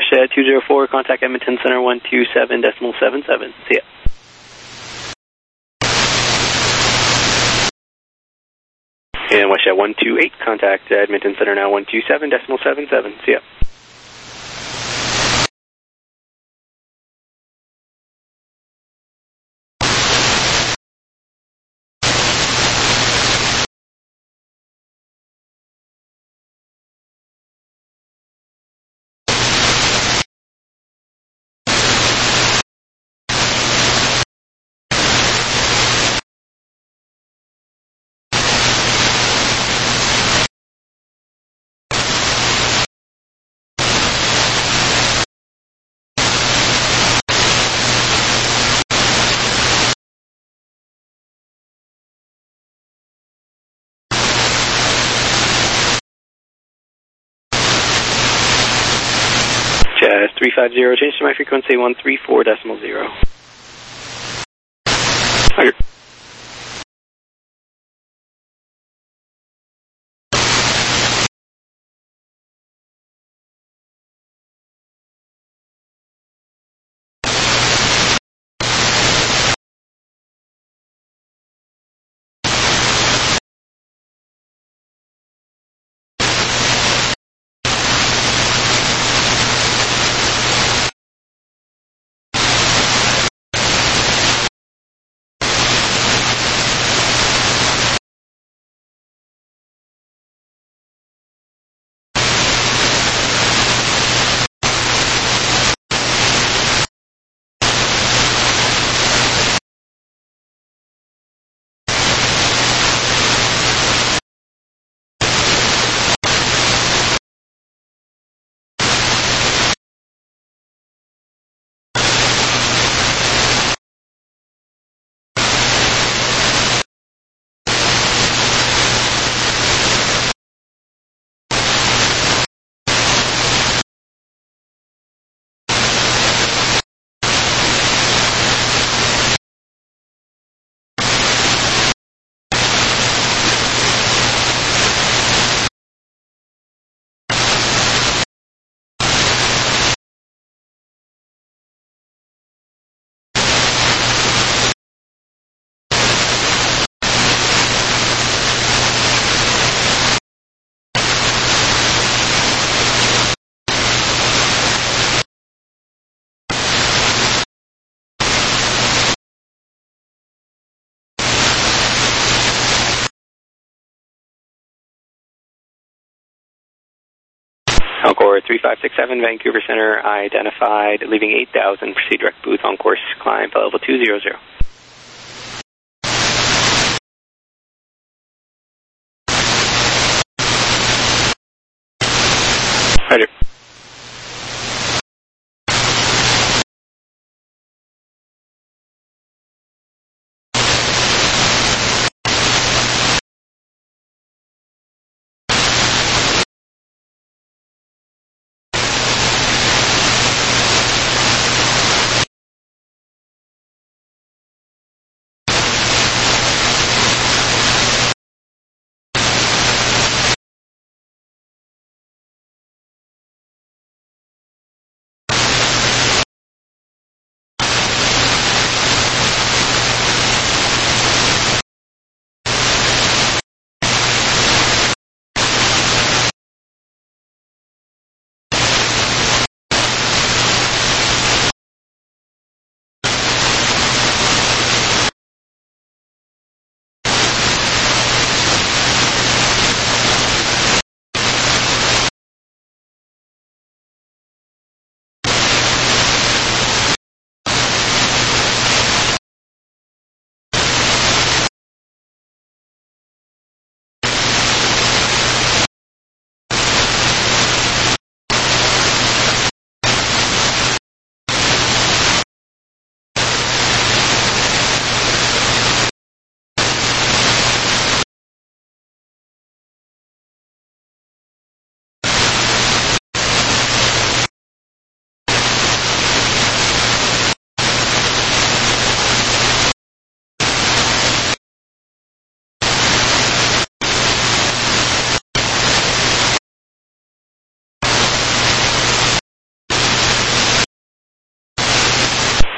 Washed two zero four, contact Edmonton Center one two seven decimal seven seven. See ya. And Washed one two eight, contact Edmonton Center now one two seven decimal seven seven. See ya. Jazz three five zero, change to my frequency one three four decimal zero. Roger. Encore three five six seven, Vancouver Center, identified, leaving eight thousand, proceed direct booth on course, climb level two zero zero. Roger.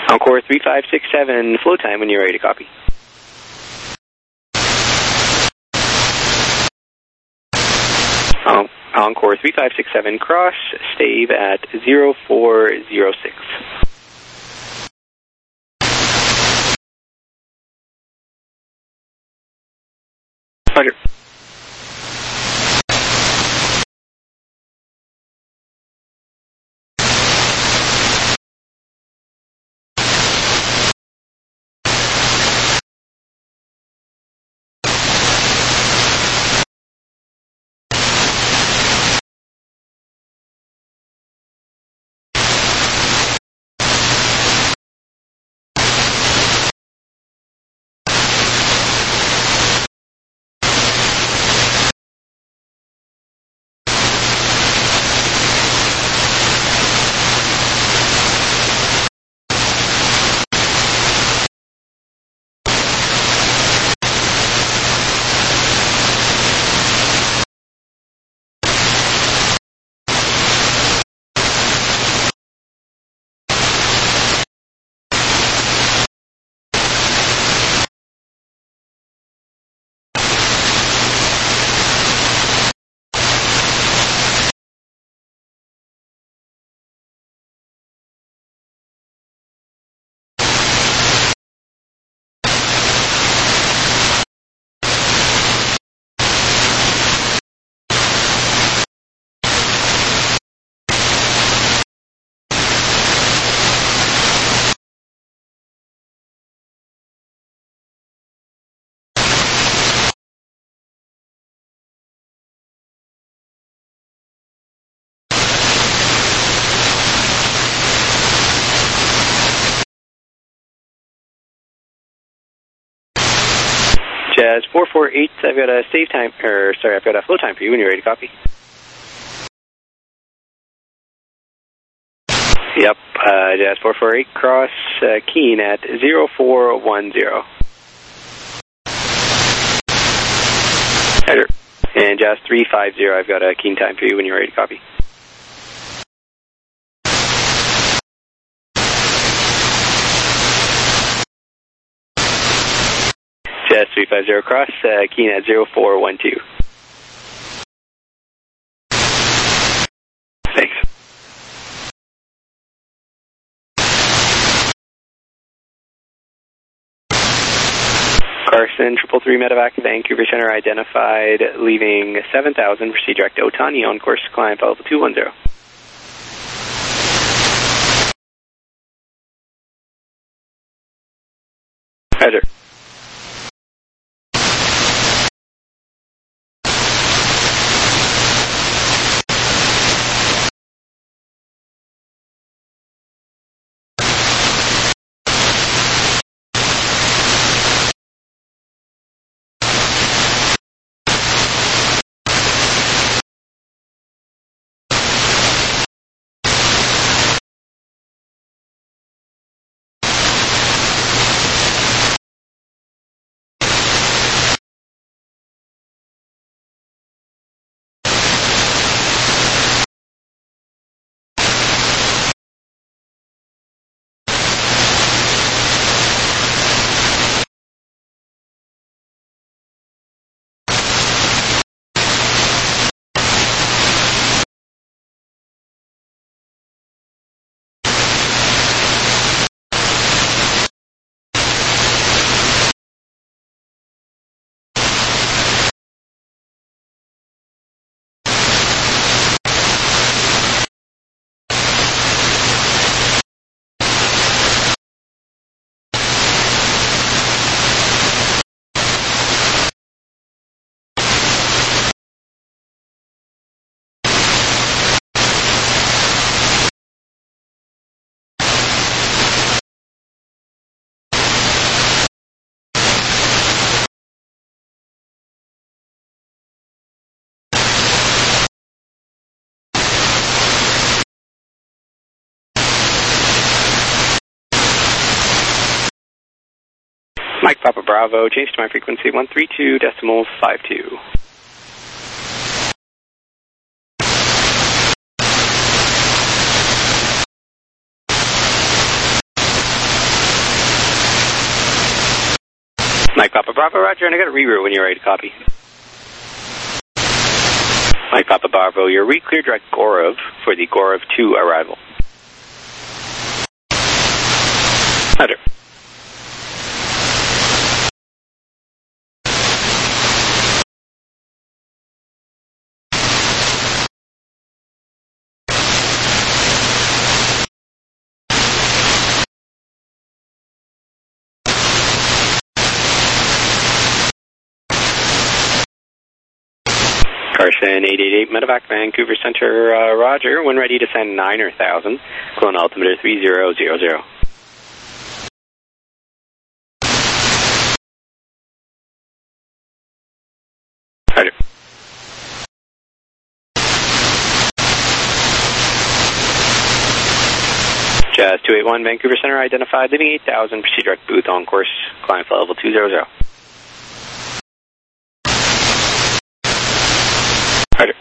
Encore three five six seven, flow time when you're ready to copy. Um, Encore three five six seven, cross, stave at zero four zero six. Roger. Jazz four four eight, I've got a save time, or sorry, I've got a flow time for you when you're ready to copy. Yep, uh, Jazz four four eight, cross, uh, keen at zero four one zero. Header. And Jazz three five zero, I've got a keen time for you when you're ready to copy. Jazz three five zero, cross, uh, keen at zero four one two. Thanks. Carson, triple three medevac, Vancouver Center identified, leaving seven thousand, proceed direct to Otani on course, climb level two one zero. Roger. Mike Papa Bravo, change to my frequency one three two decimal five two. Mike Papa Bravo, roger, and I got a reroute when you're ready to copy. Mike Papa Bravo, you're re-clear direct Gorov for the Gorov two arrival. Roger. Carson eight eight eight, Medevac, Vancouver Center, uh, roger. When ready to send niner thousand, clone altimeter three zero zero zero. Roger. Jazz two eight one, Vancouver Center, identified, leaving eight thousand, proceed direct booth on course, climb flight level two zero zero. Roger.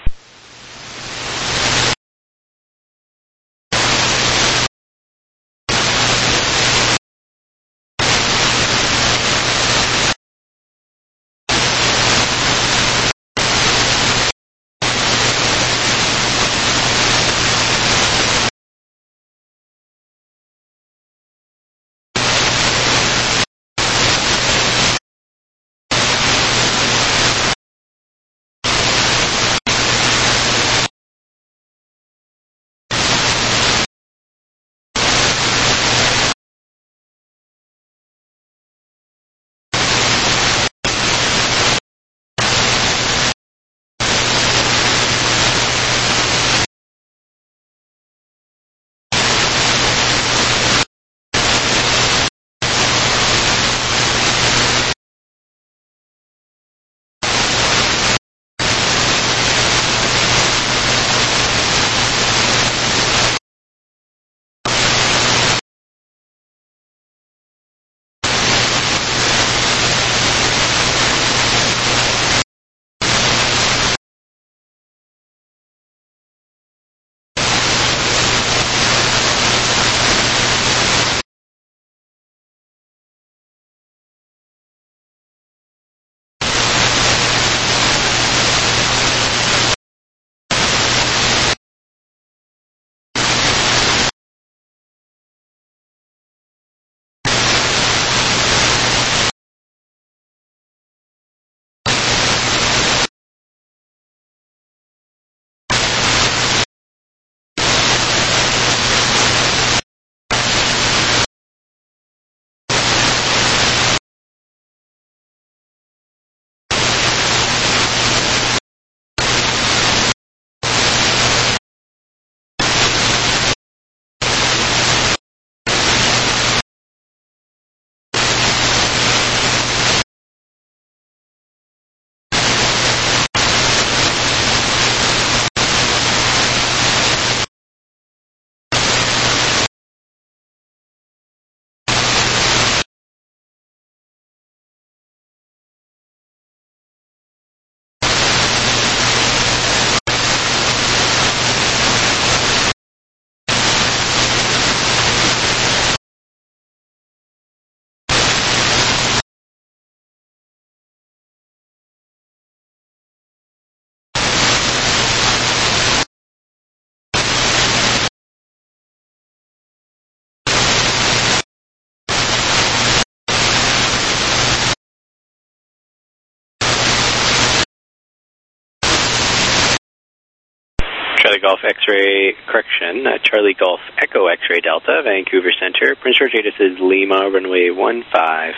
Charlie Golf X-ray, correction, uh, Charlie Golf Echo X-ray Delta, Vancouver Center, Prince George is Lima, runway one five.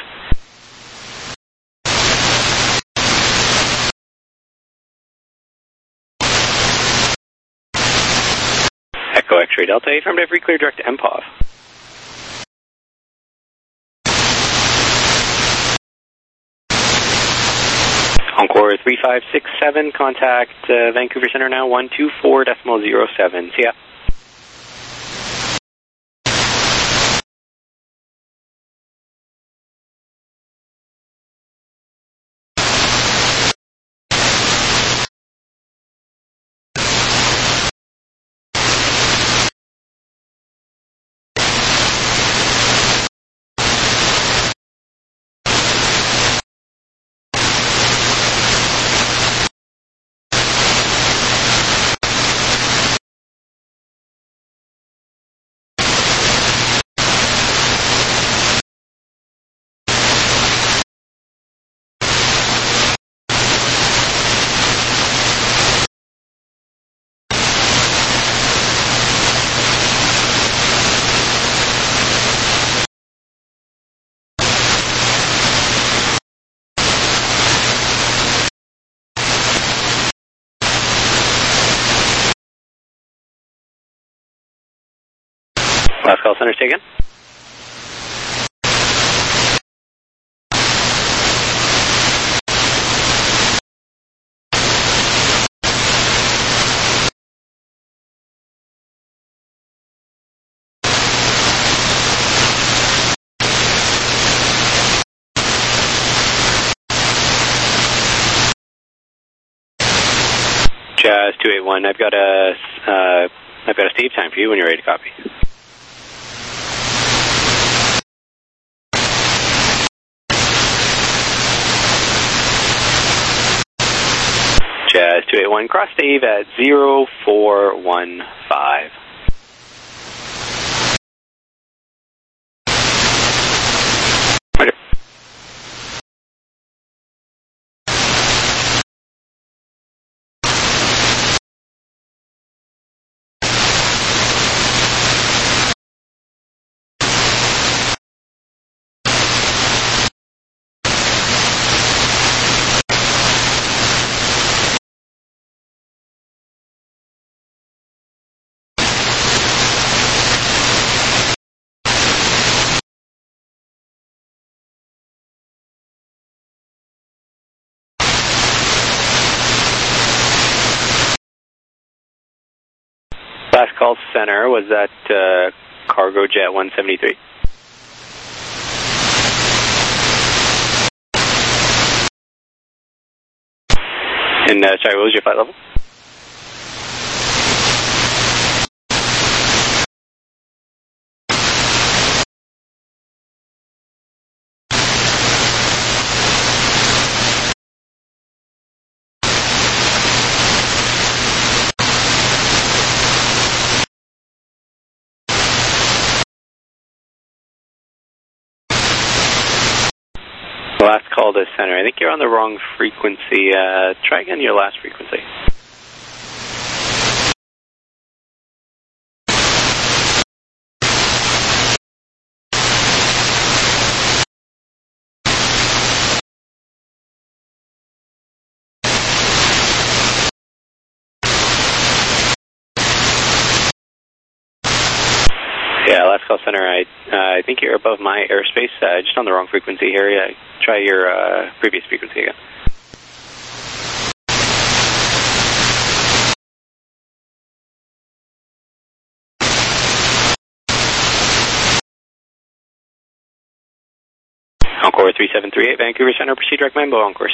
Echo X-ray Delta, affirmative, re-clear direct to M P O V. Encore three five six seven, contact uh, Vancouver Center now, one two four decimal zero seven. See ya. Last call, center taken. Jazz two eight one, I've got a, uh, I've got a save time for you when you're ready to copy. Jazz two eight one, cross save at zero four one five. Roger. Last call center was that uh, Cargo Jet one seventy-three. And uh, sorry, what was your flight level? Last call to center. I think you're on the wrong frequency. Uh, try again your last frequency. Yeah, last call center. I uh, I think you're above my airspace, uh, just on the wrong frequency here. Yeah, try your uh, previous frequency again. Encore three seven three eight, Vancouver Center. Proceed direct Mambo on course.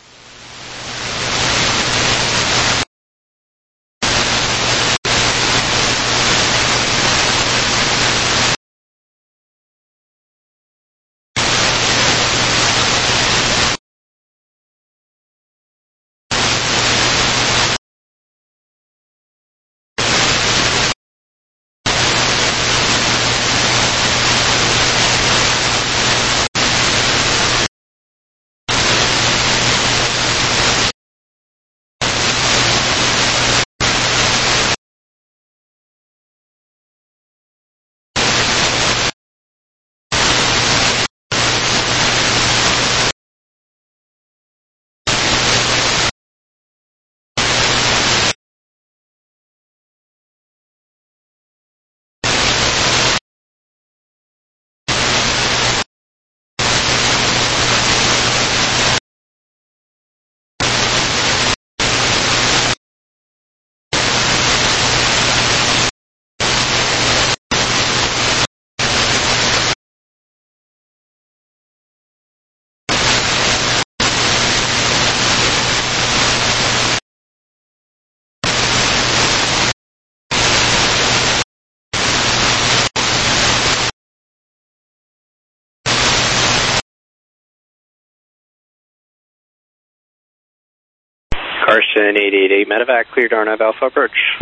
Carson eight eight eight, Medevac, cleared Arnav Alpha approach.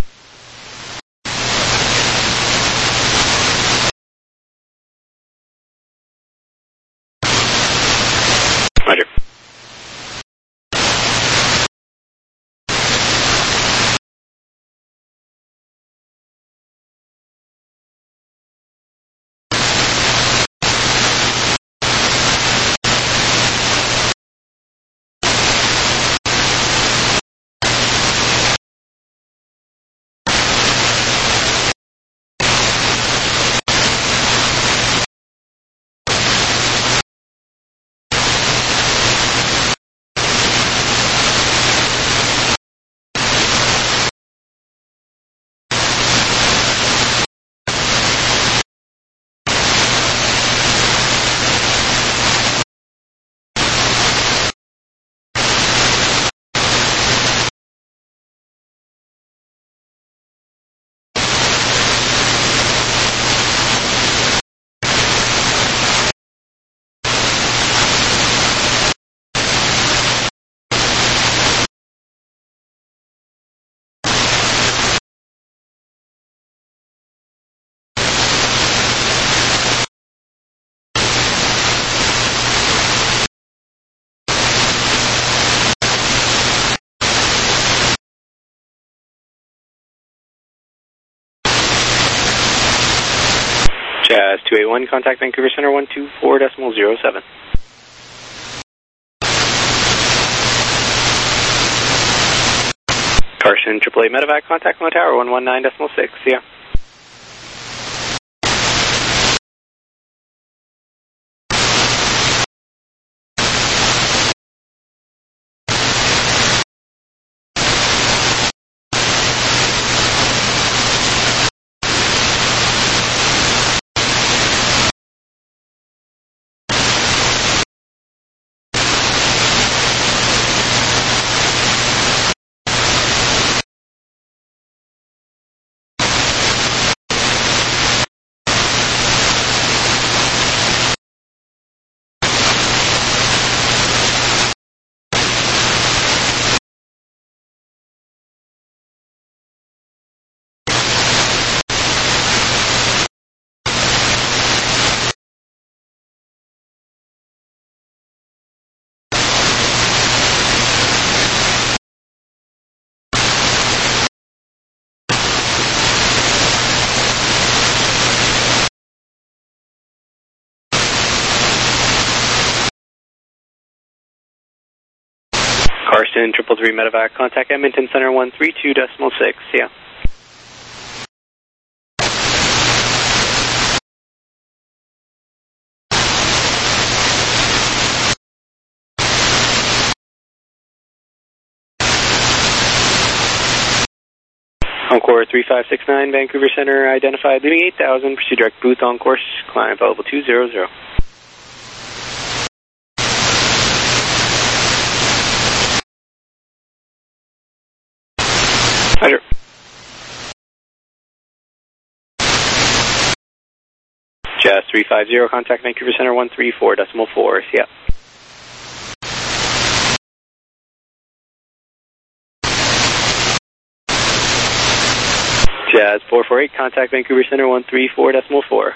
Jazz two eight one, contact Vancouver Center one two four decimal zero seven. Carson triple A Medevac, contact Mo Tower one one nine decimal six, see ya. Carson triple three Medevac, contact Edmonton Center one three two decimal six, see ya. Encore three five six nine, Vancouver Center identified, leaving eight thousand, proceed direct booth on course, climb available two zero zero. Roger. Jazz three five zero, contact Vancouver Center one three four decimal four, see ya. Jazz four four eight, contact Vancouver Center one three four decimal four.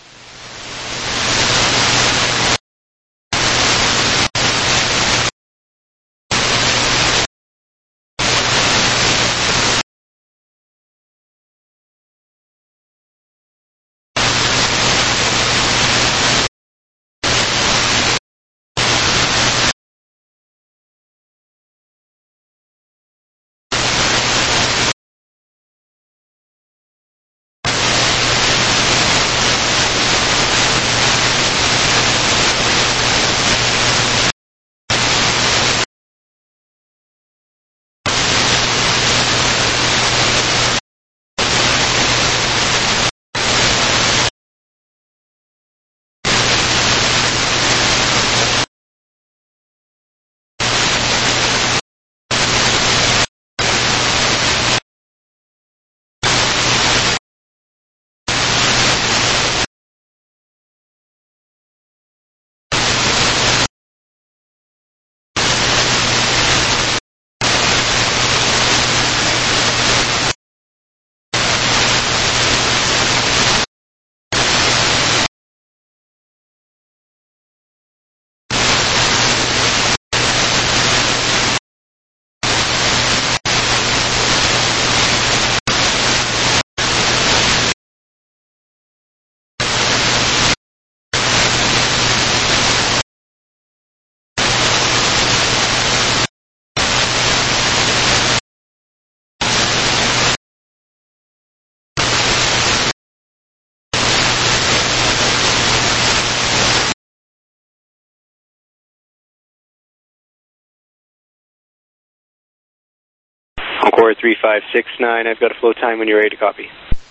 Encore three five six nine, I've got a flow time when you're ready to copy.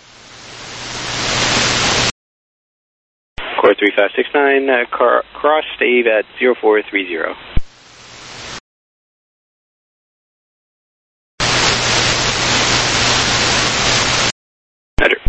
Encore three five six nine, uh, car, cross stave at zero four three zero. Roger.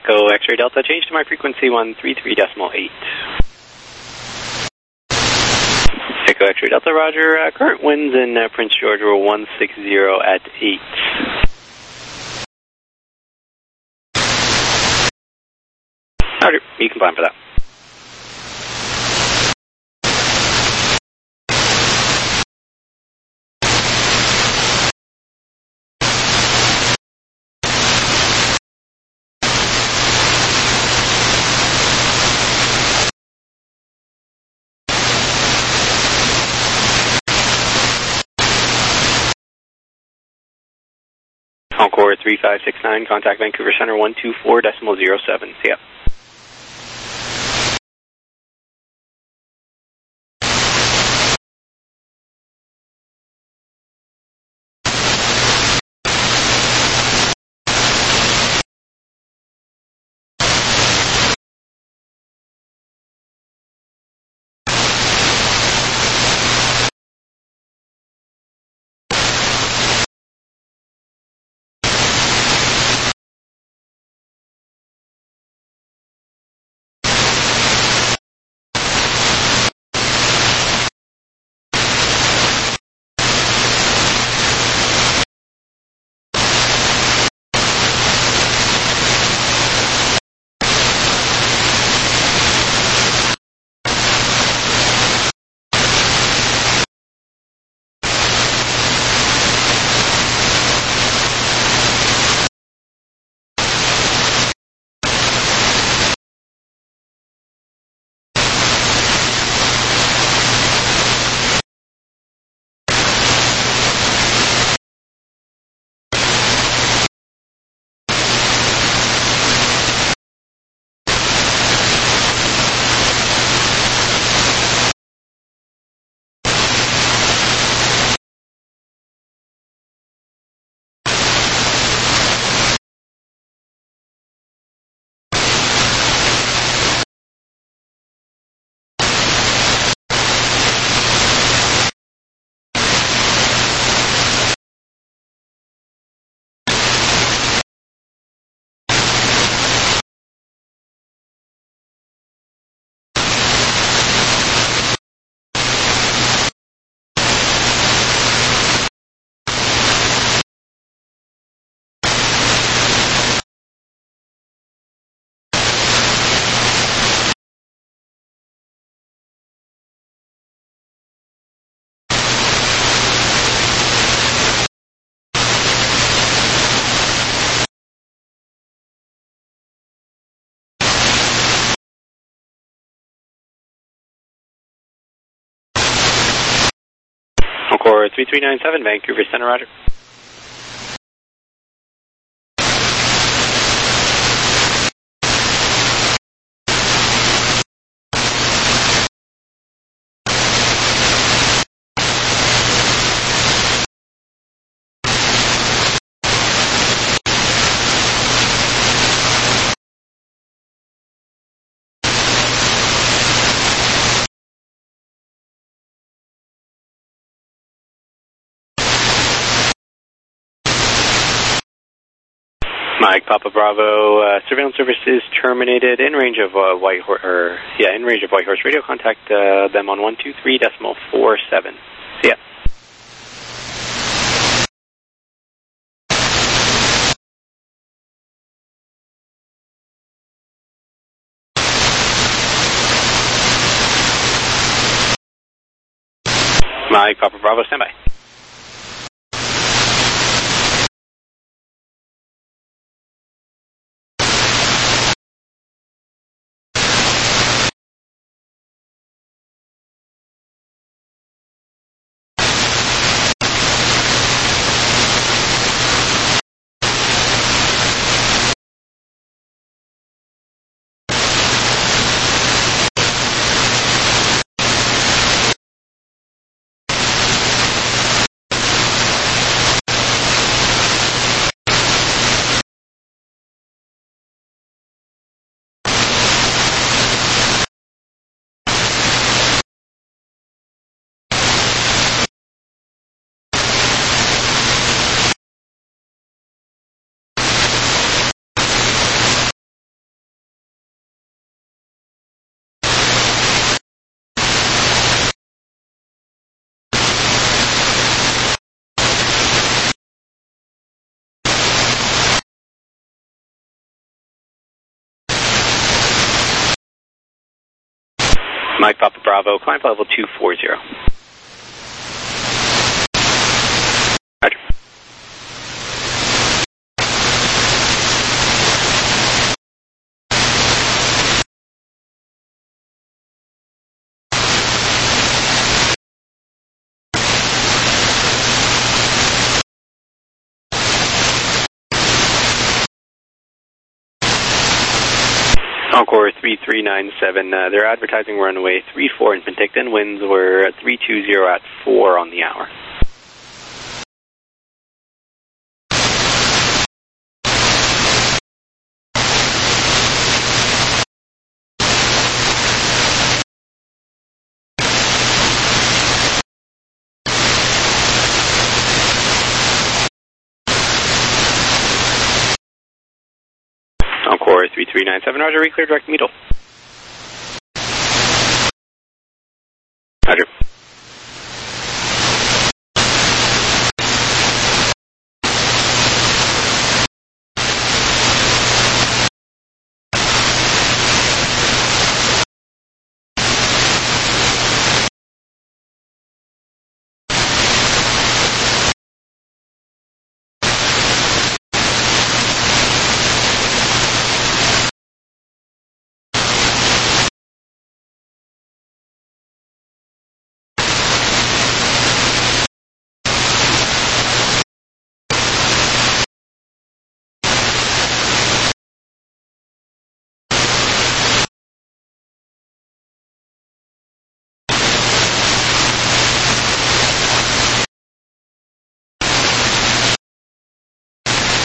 Echo X-Ray Delta, change to my frequency one thirty-three point eight. Echo X-Ray Delta, roger. Uh, current winds in uh, Prince George were one sixty at eight. Roger, you can plan for that. Encore three five six nine, contact Vancouver Center one two four decimal zero seven. See ya. Encore three three nine seven, Vancouver Center, roger. Mike Papa Bravo, uh, surveillance service is terminated in range of uh, White Horse, or yeah, in range of White Horse Radio. Contact uh, them on one two three decimal four seven. See ya. Mike Papa Bravo, standby. Mike Papa Bravo, climb level two forty. Roger. Encore three three nine seven, uh, they're advertising runway three four in Penticton, winds were three two zero at four on the hour. Encore three three nine seven, Roger, reclear direct middle.